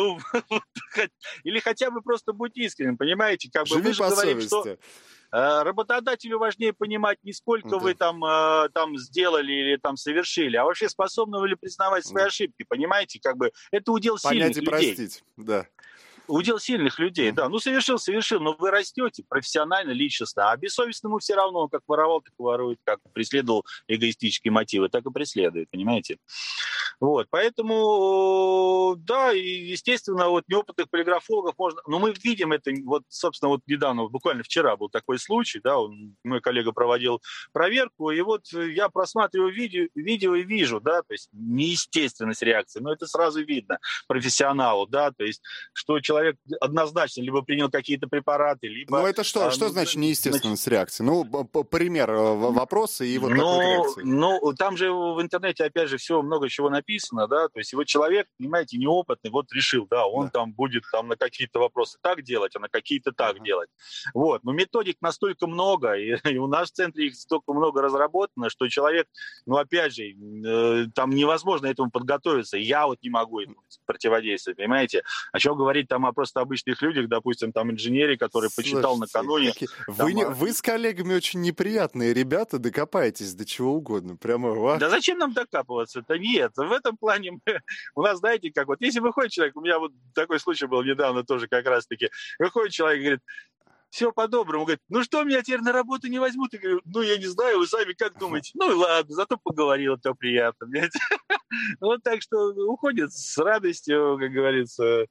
Speaker 3: Или хотя бы просто будь искренним, понимаете? Как бы
Speaker 2: живи
Speaker 3: мы же
Speaker 2: по
Speaker 3: говорим,
Speaker 2: совести.
Speaker 3: Что работодателю важнее понимать не сколько вы там сделали или там совершили, а вообще способны вы ли признавать свои ошибки, понимаете? Как бы это удел сильных людей.
Speaker 2: Понять и простить, да.
Speaker 3: Удел сильных людей, да. Ну, совершил, но вы растете профессионально, личностно. А бессовестному все равно, он как воровал, так и ворует, как преследовал эгоистические мотивы, так и преследует, понимаете? Вот, поэтому, да, и, естественно, вот неопытных полиграфологов можно... Но мы видим это, вот, собственно, вот недавно, буквально вчера был такой случай, да, мой коллега проводил проверку, и вот я просматриваю видео и вижу, да, то есть неестественность реакции, но это сразу видно профессионалу, да, то есть, что человек однозначно либо принял какие-то препараты, либо...
Speaker 2: Ну, это что значит неестественность реакции? Ну, пример вопроса и вот такой реакции.
Speaker 3: Ну, там же в интернете, опять же, все, много чего написано, да, то есть вот человек, понимаете, неопытный, вот решил, да, он там будет там на какие-то вопросы так делать, а на какие-то так делать. Вот, но методик настолько много, и у нас в центре их столько много разработано, что человек, ну, опять же, там невозможно этому подготовиться, я вот не могу этому противодействовать, понимаете? О чем говорить там о просто обычных людях, допустим, там инженере, который почитал накануне.
Speaker 2: Вы с коллегами очень неприятные ребята, докопаетесь до чего угодно. Прямо.
Speaker 3: Да зачем нам докапываться-то? Нет, в этом плане у нас, знаете, как вот, если выходит человек, у меня вот такой случай был недавно тоже как раз-таки, выходит человек и говорит, все по-доброму. Говорит, ну что, меня теперь на работу не возьмут? Я говорю, ну, я не знаю, вы сами как думаете? Ну, и ладно, зато поговорил, это приятно. Вот так что уходит с радостью, как говорится,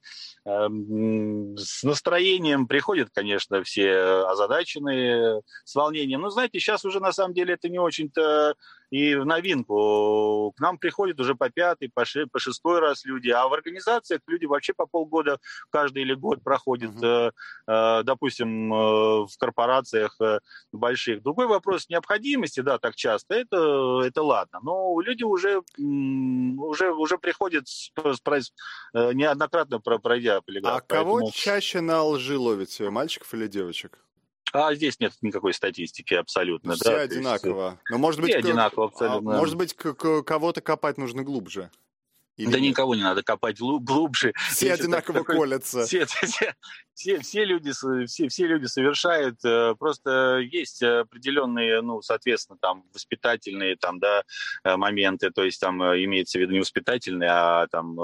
Speaker 3: с настроением. Приходят, конечно, все озадаченные, с волнением. Но, знаете, сейчас уже, на самом деле, это не очень-то и в новинку. К нам приходят уже по 5-й, по 6-й раз люди, а в организациях люди вообще по полгода каждый или год проходят, допустим, в корпорациях больших. Другой вопрос необходимости, да, так часто, это ладно. Но люди уже приходят неоднократно пройдя полиграф.
Speaker 2: А кого чаще на лжи ловите, мальчиков или девочек?
Speaker 3: А здесь нет никакой статистики абсолютно.
Speaker 2: Все одинаково. Но, может быть,
Speaker 3: одинаково абсолютно.
Speaker 2: Может быть, кого-то копать нужно глубже.
Speaker 3: Или да нет? Никого не надо копать глубже.
Speaker 2: Все одинаково колятся.
Speaker 3: Все люди совершают. Просто есть определенные, ну, соответственно, там воспитательные там, да, моменты. То есть там имеется в виду не воспитательные, а там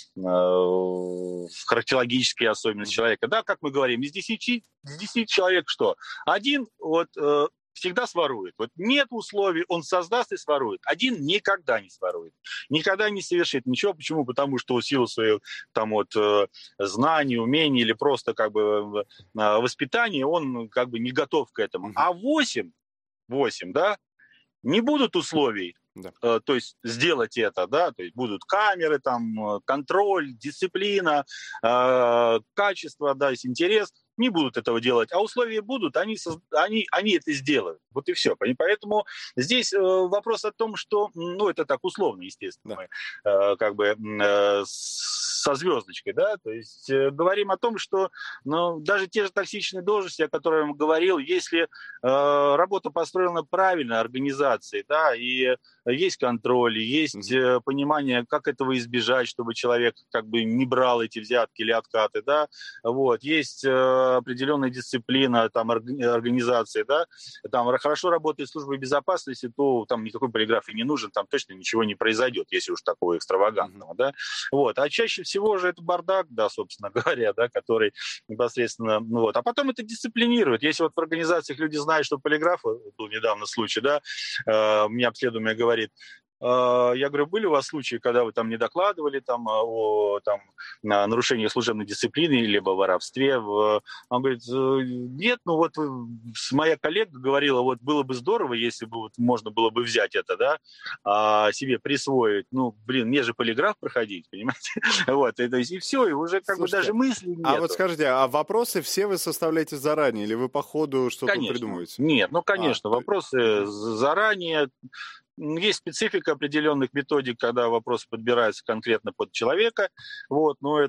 Speaker 3: характерологические особенности человека. Да, как мы говорим, из 10 человек что? Один вот... всегда сворует. Вот нет условий, он создаст и сворует. Один никогда не сворует. Никогда не совершит ничего. Почему? Потому что в силу своих там вот знаний, умений или просто как бы воспитания он как бы не готов к этому. А 8, да, не будут условий, то есть сделать это, да, то есть будут камеры, там, контроль, дисциплина, качество, да, интерес. Не будут этого делать, а условия будут, они это сделают. Вот и все. Поэтому здесь вопрос о том, что, ну, это так условно, естественно, мы как бы со звездочкой, да, то есть говорим о том, что, ну, даже те же токсичные должности, о которых я говорил, если работа построена правильно, организацией, да, и есть контроль, есть понимание, как этого избежать, чтобы человек как бы не брал эти взятки или откаты, да, вот, есть определенная дисциплина, там, организации, да, там, хорошо работает служба безопасности, то там никакой полиграф и не нужен, там точно ничего не произойдет, если уж такого экстравагантного, да. Вот. А чаще всего же это бардак, да, собственно говоря, да, который непосредственно, ну, вот. А потом это дисциплинирует. Если вот в организациях люди знают, что полиграф, был недавно случай, да, мне обследуемый говорит, я говорю, были у вас случаи, когда вы там не докладывали там, о там, нарушении служебной дисциплины либо воровстве? Он говорит, нет, ну вот моя коллега говорила, вот было бы здорово, если бы вот можно было бы взять это, да, себе присвоить. Ну, блин, мне же полиграф проходить, понимаете? Вот, то есть и все, и уже как бы даже мысли нет.
Speaker 2: А вот скажите, а вопросы все вы составляете заранее или вы по ходу что-то придумываете?
Speaker 3: Нет, ну, конечно, вопросы заранее. Есть специфика определенных методик, когда вопросы подбираются конкретно под человека, вот, но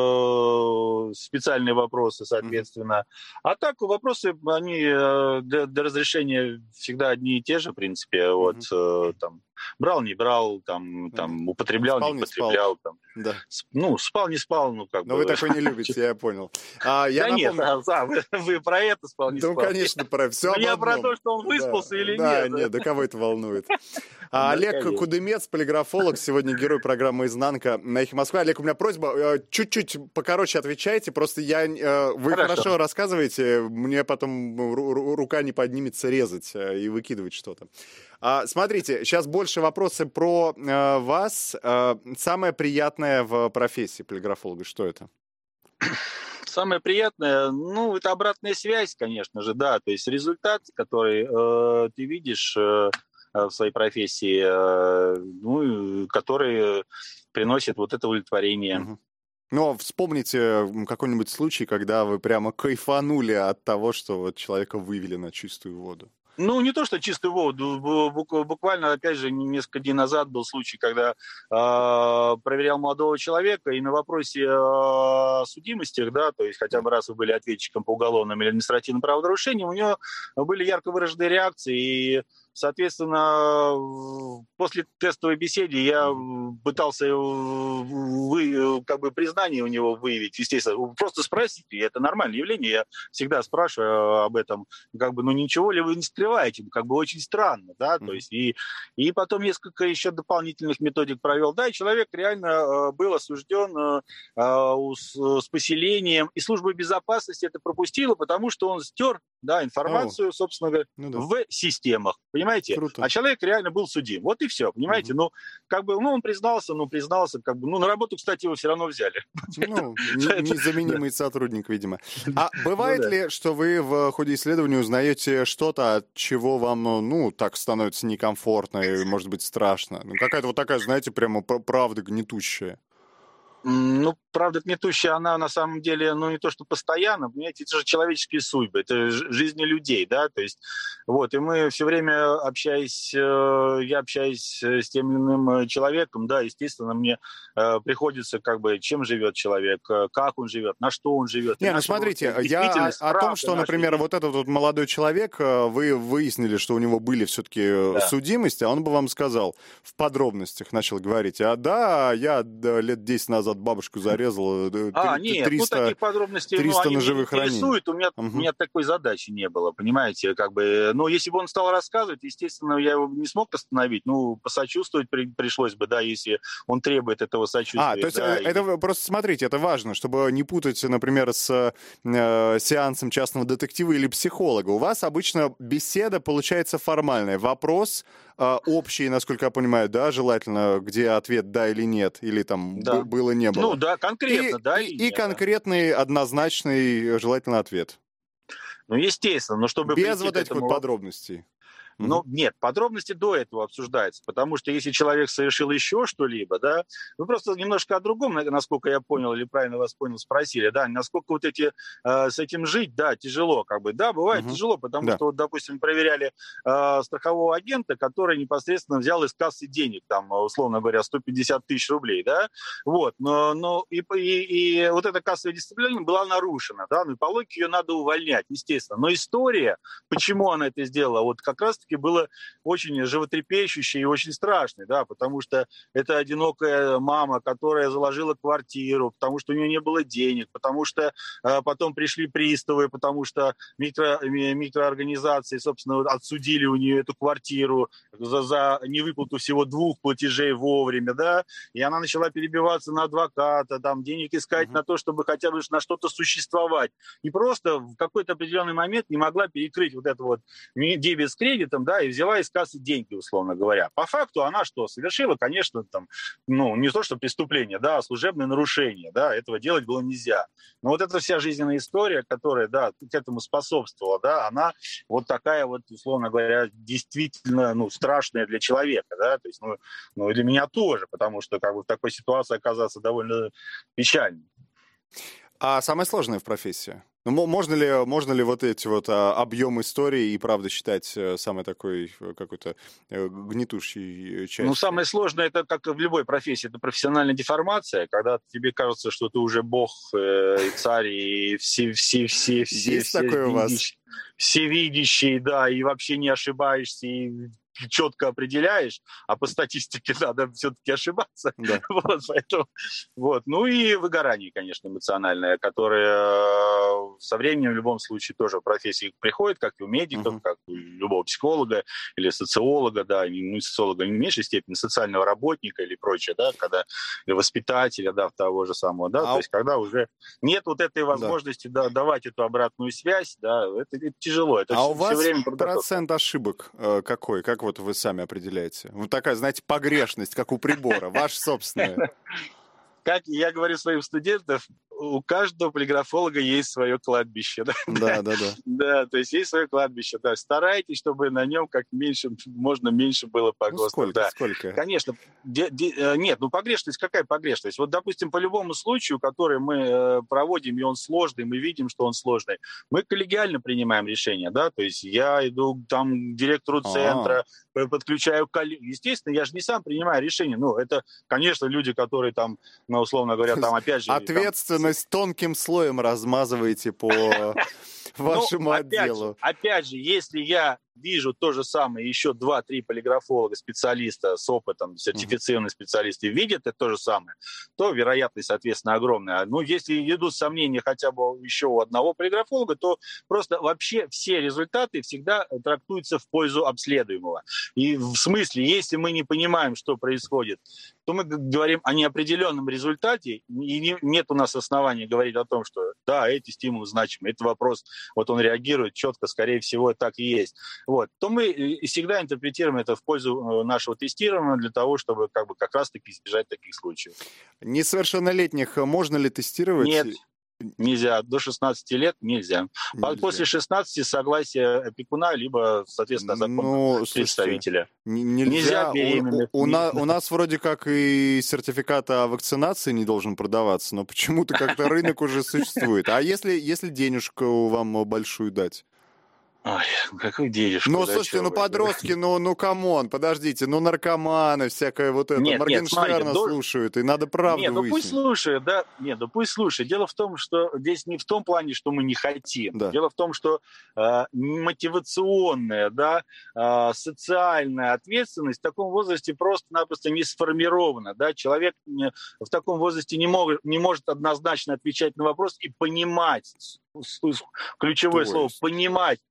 Speaker 3: это специальные вопросы, соответственно. А так вопросы, они для разрешения всегда одни и те же, в принципе, вот, там, брал, не брал, там употреблял,
Speaker 2: спал,
Speaker 3: не употреблял, там.
Speaker 2: Да.
Speaker 3: Ну, спал, не спал, ну, как бы.
Speaker 2: Но вы такой не любите, я понял.
Speaker 3: Да нет, вы про это спал, не спал.
Speaker 2: Ну, конечно, про все об одном.
Speaker 3: Я про то, что он выспался или нет.
Speaker 2: Да, нет, да кого это волнует. Олег Кудымец, полиграфолог, сегодня герой программы «Изнанка» на «Эхе Москвы». Олег, у меня просьба, чуть-чуть покороче отвечайте, просто вы хорошо рассказываете, мне потом рука не поднимется резать и выкидывать что-то. Смотрите, сейчас больше вопросы про вас. Самое приятное в профессии полиграфолога, что это?
Speaker 3: Самое приятное, ну, это обратная связь, конечно же, да, то есть результат, который ты видишь в своей профессии, ну, который приносит вот это удовлетворение.
Speaker 2: Но вспомните какой-нибудь случай, когда вы прямо кайфанули от того, что вот человека вывели на чистую воду.
Speaker 3: Ну, не то, что чистую воду. Буквально, опять же, несколько дней назад был случай, когда проверял молодого человека, и на вопросе о судимостях, да, то есть хотя бы раз вы были ответчиком по уголовным или административным правонарушениям, у него были ярко выраженные реакции, и, соответственно, после тестовой беседы я пытался как бы признание у него выявить, естественно, просто спросить, и это нормальное явление, я всегда спрашиваю об этом, как бы, ну ничего ли вы не скрываете, как бы очень странно, да, то есть, и потом несколько еще дополнительных методик провел, да, и человек реально был осужден с поселением, и служба безопасности это пропустила, потому что он стер, да, информацию, собственно говоря, в системах, понимаете?
Speaker 2: Круто.
Speaker 3: А человек реально был судим, вот и все, понимаете? Ну, как бы, ну, он признался, как бы, ну, на работу, кстати, его все равно взяли.
Speaker 2: Ну, незаменимый сотрудник, видимо. А бывает ли, что вы в ходе исследования узнаете что-то, от чего вам, ну, так становится некомфортно и, может быть, страшно? Ну, какая-то вот такая, знаете, прямо правда гнетущая.
Speaker 3: Ну, правда гнетущая, она на самом деле, ну, не то что постоянно, понимаете, это же человеческие судьбы, это жизни людей, да, то есть, вот, и мы все время я общаюсь с тем или иным человеком, да, естественно, мне приходится, как бы, чем живет человек, как он живет, на что он живет.
Speaker 2: Не, ну, смотрите, я о том, что, например, вот этот вот молодой человек, вы выяснили, что у него были все-таки судимости, а он бы вам сказал, в подробностях начал говорить, да, я лет 10 назад бабушку зарезал, 300 ножевых ранений.
Speaker 3: У меня такой задачи не было, понимаете, как бы, ну, если бы он стал рассказывать, естественно, я его не смог остановить, ну, посочувствовать пришлось бы, да, если он требует этого сочувствия.
Speaker 2: То есть это просто, смотрите, это важно, чтобы не путать, например, с сеансом частного детектива или психолога. У вас обычно беседа получается формальная, вопрос общий, насколько я понимаю, да, желательно, где ответ да или нет, или там было, не было.
Speaker 3: Ну да, конкретно, да или нет.
Speaker 2: И конкретный, однозначный, желательно ответ.
Speaker 3: Ну, естественно, но чтобы...
Speaker 2: Без вот этих вот подробностей.
Speaker 3: Ну, нет, подробности до этого обсуждаются, потому что если человек совершил еще что-либо, да, вы просто немножко о другом, насколько я понял, или правильно вас понял, спросили, да, насколько вот с этим жить, да, тяжело, как бы, да, бывает тяжело, потому что, вот, допустим, проверяли страхового агента, который непосредственно взял из кассы денег, там, условно говоря, 150 тысяч рублей, да, вот, но и вот эта кассовая дисциплина была нарушена, да, ну, и по логике ее надо увольнять, естественно, но история, почему она это сделала, вот как раз все-таки было очень животрепещущее и очень страшное, да, потому что это одинокая мама, которая заложила квартиру, потому что у нее не было денег, потому что потом пришли приставы, потому что микроорганизации, собственно, отсудили у нее эту квартиру за невыплату всего 2 платежей вовремя, да, и она начала перебиваться на адвоката, там, денег искать на то, чтобы хотя бы на что-то существовать. И просто в какой-то определенный момент не могла перекрыть вот это вот дебет с кредитом, да, и взяла из кассы деньги, условно говоря. По факту она что? Совершила, конечно, там, ну, не то, что преступление, да, а служебное нарушение, да, этого делать было нельзя. Но вот эта вся жизненная история, которая, да, к этому способствовала, да, она вот такая вот, условно говоря, действительно, ну, страшная для человека, да, то есть, ну, и для меня тоже, потому что, как бы, в такой ситуации оказаться довольно печально.
Speaker 2: А самое сложное в профессии? Ну, можно ли вот эти вот объем истории и правда считать самой такой какой-то гнетущей частью?
Speaker 3: Ну, самое сложное, это как и в любой профессии, это профессиональная деформация, когда тебе кажется, что ты уже бог, и царь, и всевидящий, да, и вообще не ошибаешься, и четко определяешь, а по статистике надо все-таки ошибаться.
Speaker 2: Да.
Speaker 3: Вот, поэтому, вот. Ну и выгорание, конечно, эмоциональное, которое со временем в любом случае тоже в профессии приходит, как и у медиков, как у любого психолога или социолога, да, ну, социолога не в меньшей степени, социального работника или прочее, да, когда или воспитателя, да, того же самого, да, то есть когда уже нет вот этой возможности давать эту обратную связь, да, это тяжело. Это
Speaker 2: у вас
Speaker 3: время
Speaker 2: процент ошибок какой? Как вот вы сами определяете? Вот такая, знаете, погрешность, как у прибора, ваша собственная.
Speaker 3: Как я говорю своим студентам, у каждого полиграфолога есть свое кладбище.
Speaker 2: Да.
Speaker 3: Да, то есть есть свое кладбище. Да. Старайтесь, чтобы на нем как можно меньше было погостов.
Speaker 2: Ну, сколько?
Speaker 3: Конечно. Нет, ну погрешность, какая погрешность? Вот, допустим, по любому случаю, который мы проводим, и он сложный, мы видим, что он сложный, мы коллегиально принимаем решение, да, то есть я иду там к директору центра, подключаю коллег. Естественно, я же не сам принимаю решение. Ну, это, конечно, люди, которые там, ну, условно говоря, там опять же...
Speaker 2: Ответственность тонким слоем размазываете по вашему отделу.
Speaker 3: Опять же, если я вижу то же самое, еще 2-3 полиграфолога, специалиста с опытом, сертифицированные специалисты видят это то же самое, то вероятность, соответственно, огромная. Ну, если идут сомнения хотя бы еще у одного полиграфолога, то просто вообще все результаты всегда трактуются в пользу обследуемого. И в смысле, если мы не понимаем, что происходит, то мы говорим о неопределенном результате, и нет у нас оснований говорить о том, что да, эти стимулы значимы, это вопрос, вот он реагирует четко, скорее всего, так и есть. Вот, то мы всегда интерпретируем это в пользу нашего тестирования для того, чтобы как раз-таки избежать таких случаев.
Speaker 2: Несовершеннолетних можно ли тестировать?
Speaker 3: Нет. Нельзя. До 16 лет нельзя. После 16 согласие опекуна, либо, соответственно, законного представителя.
Speaker 2: Нельзя беременных. У нас вроде как и сертификат о вакцинации не должен продаваться, но почему-то как-то рынок уже существует. А если денежку вам большую дать?
Speaker 3: Ой, какой дедушка.
Speaker 2: Ну, слушайте, подростки, ну, камон, подождите, наркоманы, всякое вот это, Моргенштерна слушают, и надо правду выяснить.
Speaker 3: Нет, пусть слушают, да, пусть слушают. Дело в том, что здесь не в том плане, что мы не хотим. Да. Дело в том, что мотивационная, да, социальная ответственность в таком возрасте просто-напросто не сформирована, да, человек в таком возрасте не может однозначно отвечать на вопрос и понимать, ключевое слово, понимать,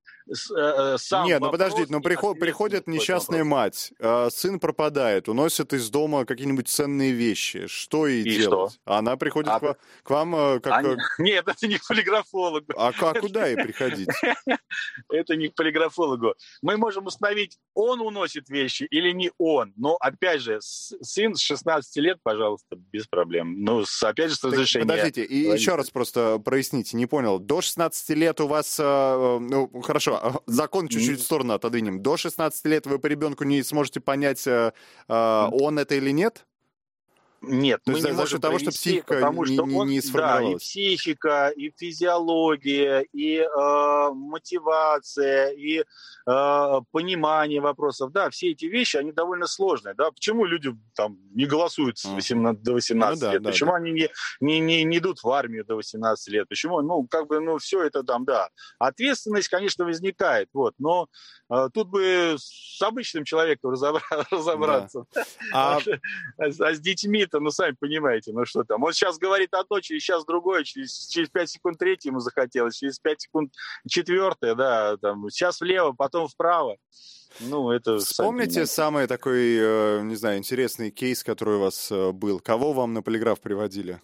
Speaker 3: сам
Speaker 2: Нет, подождите, приходит несчастная мать, сын пропадает, уносит из дома какие-нибудь ценные вещи. Что ей делать?
Speaker 3: Что?
Speaker 2: Она приходит к вам как...
Speaker 3: Нет, это не к полиграфологу.
Speaker 2: А куда ей приходить?
Speaker 3: Это не к полиграфологу. Мы можем установить, он уносит вещи или не он. Но, опять же, сын с 16 лет, пожалуйста, без проблем. Ну, опять же, с разрешения.
Speaker 2: Подождите, и еще раз просто проясните, не понял. До 16 лет у вас... Ну, хорошо, закон чуть-чуть в сторону отодвинем. До 16 лет вы по ребенку не сможете понять, он это или нет?
Speaker 3: Нет,
Speaker 2: То
Speaker 3: мы
Speaker 2: есть
Speaker 3: не
Speaker 2: за
Speaker 3: можем
Speaker 2: счет того, что
Speaker 3: провести,
Speaker 2: психика
Speaker 3: потому что он,
Speaker 2: не
Speaker 3: да, и
Speaker 2: сформировалась.
Speaker 3: психика, и физиология, и мотивация, и понимание вопросов, да, все эти вещи, они довольно сложные, да. Почему люди там не голосуют с 18, до 18
Speaker 2: да,
Speaker 3: лет?
Speaker 2: да,
Speaker 3: Почему
Speaker 2: да.
Speaker 3: они не идут в армию до 18 лет? Почему? Ну, как бы, ну, все это там, да. Ответственность, конечно, возникает, вот, но тут бы с обычным человеком
Speaker 2: Да.
Speaker 3: разобраться.
Speaker 2: А
Speaker 3: А с детьми-то, ну, сами понимаете, ну что там. Он сейчас говорит одно, через час другое, через 5 секунд третье ему захотелось, через 5 секунд четвертое, да, там, сейчас влево, потом вправо. Ну, это сами
Speaker 2: вспомните
Speaker 3: понимаете.
Speaker 2: самый такой, не знаю, интересный кейс, который у вас был. Кого вам на полиграф приводили?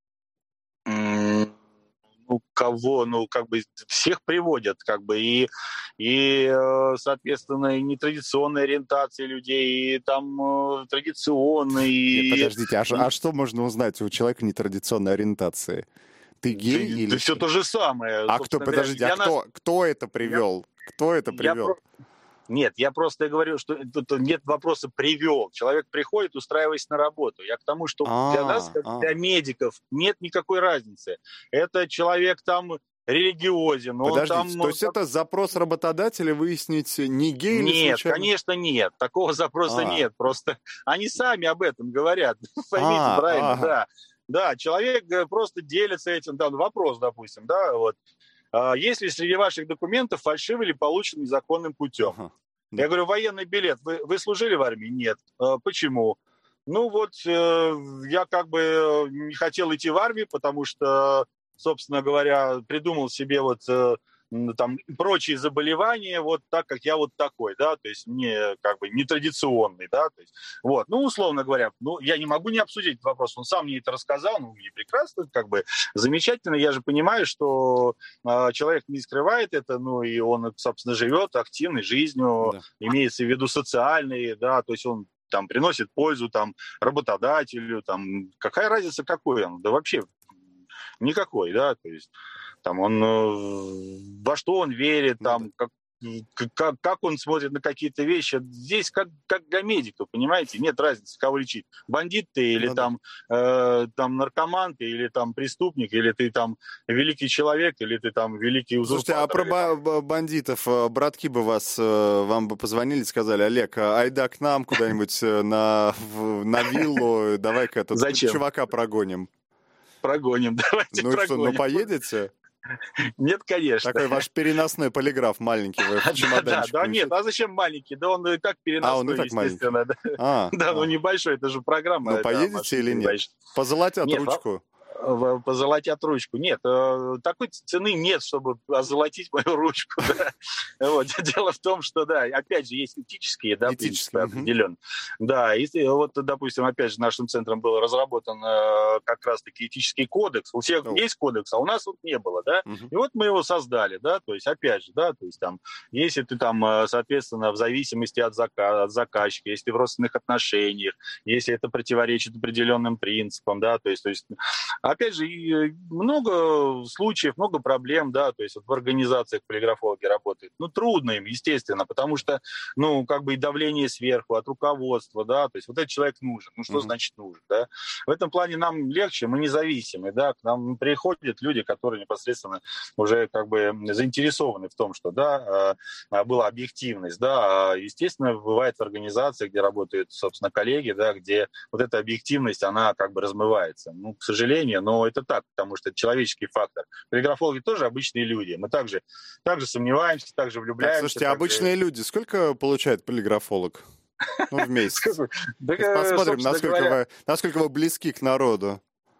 Speaker 3: Ну, кого, ну, как бы всех приводят, как бы, соответственно, и нетрадиционной ориентации людей, и там традиционные,
Speaker 2: Нет,
Speaker 3: и
Speaker 2: подождите, а что можно узнать у человека нетрадиционной ориентации? Ты гей или
Speaker 3: да все
Speaker 2: что?
Speaker 3: то же самое.
Speaker 2: А кто,
Speaker 3: Собственно говоря,
Speaker 2: подождите,
Speaker 3: для нас...
Speaker 2: кто это привел? Кто это
Speaker 3: Я
Speaker 2: привел?
Speaker 3: Нет, я просто говорю, что тут нет вопроса «привел». Человек приходит, устраиваясь на работу. Я к тому, что для нас, как для медиков, нет никакой разницы. Это человек там религиозен, он там...
Speaker 2: Подождите, то есть это запрос работодателя выяснить, не гей или
Speaker 3: Нет,
Speaker 2: случайно?
Speaker 3: конечно, нет. Такого запроса нет. Просто они сами об этом говорят. Поймите правильно, да. Да, человек просто делится этим. Да, вопрос, допустим, да, вот. Есть ли среди ваших документов фальшивый или получен незаконным путем? Я говорю, военный билет. Вы служили в армии? Нет. Почему? Ну вот, я как бы не хотел идти в армию, потому что, собственно говоря, придумал себе вот там прочие заболевания, вот так как я вот такой, да, то есть мне как бы нетрадиционный, да, то есть, вот, ну, условно говоря, ну, я не могу не обсудить этот вопрос, он сам мне это рассказал, ну, и прекрасно, как бы, замечательно, я же понимаю, что человек не скрывает это, ну, и он, собственно, живет активной жизнью, имеется в виду социальной, да, то есть он там приносит пользу там работодателю, там, какая разница, какой он, да вообще никакой, да, то есть там он во что он верит, там, как он смотрит на какие-то вещи. Здесь как для медиков, понимаете, нет разницы, кого лечить. Бандит ты или там наркоман ты, или там преступник, или ты там великий человек, или ты там великий узурпатор.
Speaker 2: Слушайте, а про бандитов, братки бы вам бы позвонили, сказали: Олег, айда к нам куда-нибудь на виллу, давай-ка этот чувака прогоним.
Speaker 3: Прогоним, давайте прогоним.
Speaker 2: Ну что, ну поедете?
Speaker 3: Нет, конечно.
Speaker 2: Такой ваш переносной полиграф маленький вы в чемоданчик.
Speaker 3: Да, нет, а зачем маленький? Да он и так переносной, естественно. Да, ну небольшой, это же программа.
Speaker 2: Ну поедете или нет? Позолотят ручку.
Speaker 3: Позолотят ручку. Нет, такой цены нет, чтобы озолотить мою ручку. Да. Вот. Дело в том, что, да, опять же, есть этические, да, принципы определенно. Да, и вот, допустим, опять же, нашим центром был разработан как раз-таки этический кодекс. У всех есть кодекс, а у нас вот не было, да. И вот мы его создали, да, то есть, опять же, да, то есть, там, если ты там, соответственно, в зависимости от заказчика, если ты в родственных отношениях, если это противоречит определенным принципам, да, то есть опять же, много случаев, много проблем, да, то есть вот в организациях полиграфологи работают. Ну, трудно им, естественно, потому что, ну, как бы и давление сверху, от руководства, да, то есть вот этот человек нужен. Ну, что значит нужен, да? В этом плане нам легче, мы независимы, да, к нам приходят люди, которые непосредственно уже как бы заинтересованы в том, что, да, была объективность, да, естественно, бывает в организациях, где работают, собственно, коллеги, да, где вот эта объективность, она как бы размывается. Ну, к сожалению, но это так, потому что это человеческий фактор. Полиграфологи тоже обычные люди. Мы также сомневаемся, также влюбляемся.
Speaker 2: Слушайте, обычные люди, сколько получает полиграфолог? Ну, в месяц. Посмотрим, насколько вы близки к народу.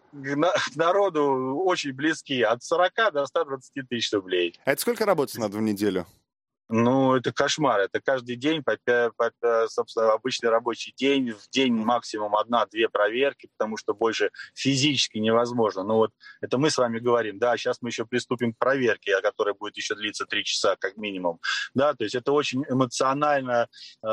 Speaker 3: К народу очень близки. От 40 до 120 тысяч рублей.
Speaker 2: А это сколько работать надо в неделю?
Speaker 3: Ну, это кошмар. Это каждый день, собственно, обычный рабочий день. В день максимум 1-2 проверки, потому что больше физически невозможно. Ну вот это мы с вами говорим, да, сейчас мы еще приступим к проверке, которая будет еще длиться 3 часа как минимум. Да, то есть это очень эмоционально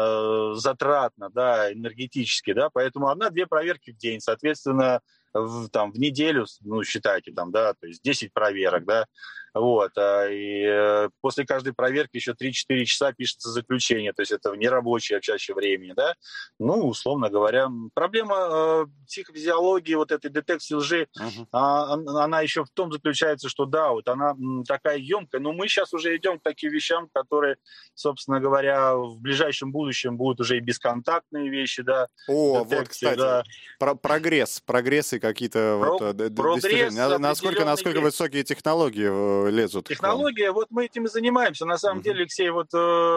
Speaker 3: затратно, да, энергетически, да, поэтому 1-2 проверки в день, соответственно, в неделю, ну, считайте, там, да, то есть 10 проверок, да, Вот, после каждой проверки еще 3-4 часа пишется заключение, то есть это в нерабочее чаще времени, да. Ну, условно говоря, проблема психофизиологии вот этой детекции лжи, она еще в том заключается, что да, вот она такая емкая, но мы сейчас уже идем к таким вещам, которые, собственно говоря, в ближайшем будущем будут уже и бесконтактные вещи, да.
Speaker 2: О,
Speaker 3: детекции,
Speaker 2: вот, кстати,
Speaker 3: да.
Speaker 2: прогрессы какие-то достижения. Насколько высокие технологии лезут?
Speaker 3: Технология, вот мы этим и занимаемся. На самом деле, Алексей, вот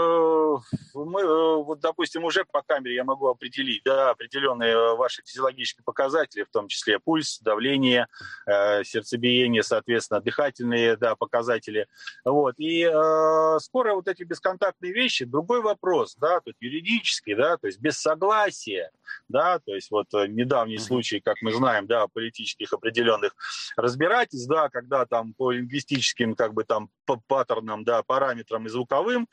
Speaker 3: мы, вот, допустим, уже по камере я могу определить, да, определенные ваши физиологические показатели, в том числе пульс, давление, сердцебиение, соответственно, дыхательные, да, показатели. Вот. И скоро вот эти бесконтактные вещи, другой вопрос, да, тут юридический, да, то есть без согласия, да, то есть вот недавний случай, как мы знаем, да, политических определенных разбирательств, да, когда там по лингвистическим, как бы там по паттернам, да, параметрам и звуковым,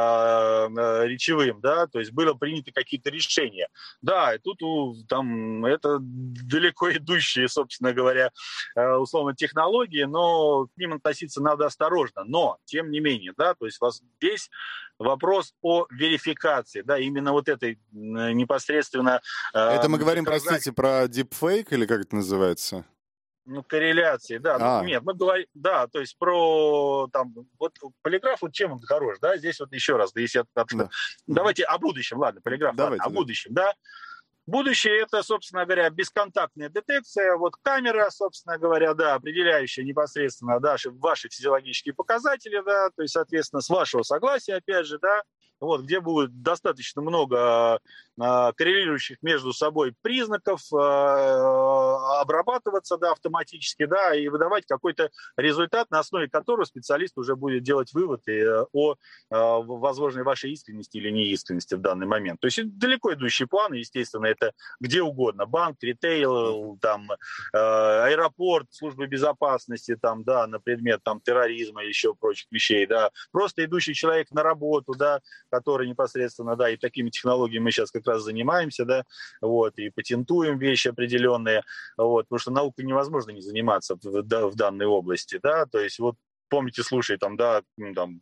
Speaker 3: речевым, да, то есть было приняты какие-то решения. Да, и тут там это далеко идущие, собственно говоря, условно технологии, но к ним относиться надо осторожно. Но, тем не менее, да, то есть здесь вопрос о верификации, да, именно вот этой непосредственно...
Speaker 2: Это мы говорим, простите, про deepfake или как это называется?
Speaker 3: Ну, корреляции, да. Нет, мы говорим, да, то есть про там, вот полиграф, вот чем он хорош, да, здесь вот еще раз, да, если да. Давайте о будущем, ладно, полиграф, давайте, ладно, о будущем, да. Будущее — это, собственно говоря, бесконтактная детекция, вот камера, собственно говоря, да, определяющая непосредственно, да, ваши физиологические показатели, да, то есть, соответственно, с вашего согласия, опять же, да, вот, где будет достаточно много коррелирующих между собой признаков, обрабатываться, да, автоматически, да, и выдавать какой-то результат, на основе которого специалист уже будет делать выводы о возможной вашей искренности или неискренности в данный момент. То есть далеко идущие планы, естественно, это где угодно, банк, ритейл, там, аэропорт, службы безопасности, там, да, на предмет там терроризма и еще прочих вещей, да, просто идущий человек на работу, да, который непосредственно, да, и такими технологиями мы сейчас как раз занимаемся, да, вот, и патентуем вещи определенные, вот, потому что наукой невозможно не заниматься в данной области, да, то есть вот помните, слушай, там, да, там,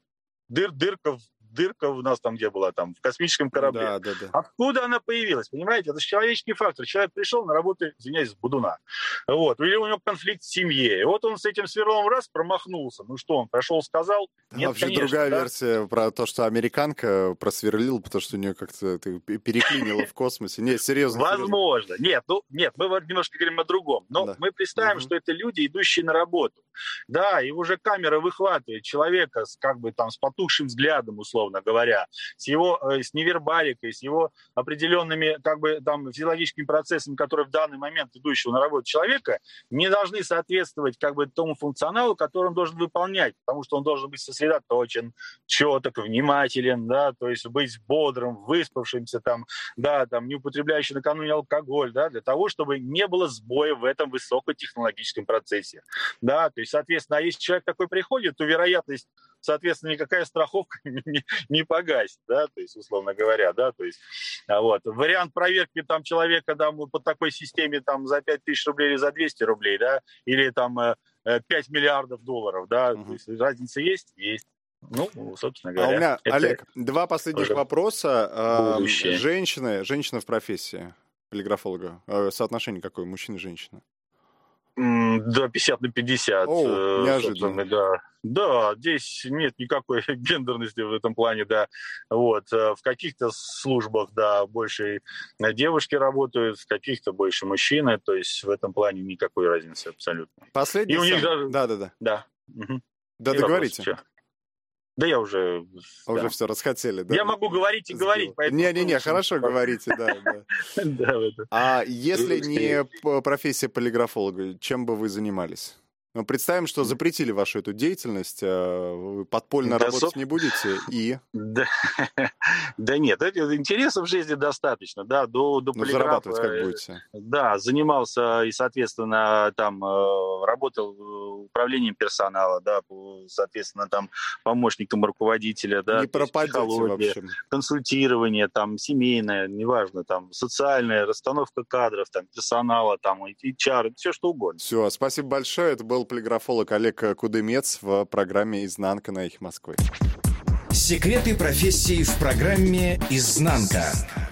Speaker 3: дырка у нас там где была, там, в космическом корабле. Да. Откуда она появилась? Понимаете, это же человеческий фактор. Человек пришел на работу, извиняюсь, с будуна. Вот. Или у него конфликт в семье. И вот он с этим сверлом раз промахнулся. Ну что, он прошел, сказал? Нет,
Speaker 2: вообще
Speaker 3: конечно,
Speaker 2: другая
Speaker 3: да?
Speaker 2: версия про то, что американка просверлила, потому что у нее как-то переклинило в космосе. Нет, серьезно.
Speaker 3: Возможно. Нет, мы немножко говорим о другом. Но мы представим, что это люди, идущие на работу. Да, и уже камера выхватывает человека с, как бы, там, с потухшим взглядом, условно говоря, с невербаликой, с его определенными, как бы, там, физиологическими процессами, которые в данный момент идущего на работу человека не должны соответствовать, как бы, тому функционалу, который он должен выполнять, потому что он должен быть сосредоточен, четок, внимателен, да, то есть быть бодрым, выспавшимся, там, да, там, не употребляющим накануне алкоголь, да, для того, чтобы не было сбоя в этом высокотехнологическом процессе, да, то есть, соответственно, а если человек такой приходит, то вероятность, соответственно, никакая страховка не погасит, да, то есть, условно говоря, да, то есть, вот. Вариант проверки там человека там по такой системе там за 5000 рублей или за 200 рублей, да, или там 5 миллиардов долларов, да, то есть разница есть? Есть. Ну, собственно говоря.
Speaker 2: А у меня, Олег, два последних вопроса. Женщина в профессии полиграфолога. Соотношение какое, мужчина и женщина?
Speaker 3: Да, 50/50.
Speaker 2: Неожиданно.
Speaker 3: Да, здесь нет никакой гендерности в этом плане, да. Вот. В каких-то службах, да, больше девушки работают, в каких-то больше мужчины, то есть в этом плане никакой разницы абсолютно.
Speaker 2: Последний.
Speaker 3: И у них даже...
Speaker 2: Да.
Speaker 3: Угу.
Speaker 2: Да, договорите.
Speaker 3: Да, я уже...
Speaker 2: Уже все расхотели, да?
Speaker 3: Я могу говорить и говорить, поэтому...
Speaker 2: Не, хорошо говорите, да. А если не профессия полиграфолога, чем бы вы занимались? Ну, представим, что запретили вашу эту деятельность, вы подпольно работать не будете, и...
Speaker 3: Да нет, интересов в жизни достаточно, да, до полиграфа...
Speaker 2: зарабатывать как будете?
Speaker 3: Да, занимался и, соответственно, там работал управлением персонала, да, соответственно, там, помощником руководителя, да,
Speaker 2: не пропадете, в общем.
Speaker 3: консультирование, там, семейное, неважно, там, социальная, расстановка кадров, там, персонала, там, HR, все что угодно.
Speaker 2: Все, спасибо большое. Это был полиграфолог Олег Кудымец в программе «Изнанка» на «Эхе Москвы».
Speaker 1: Секреты профессии в программе «Изнанка».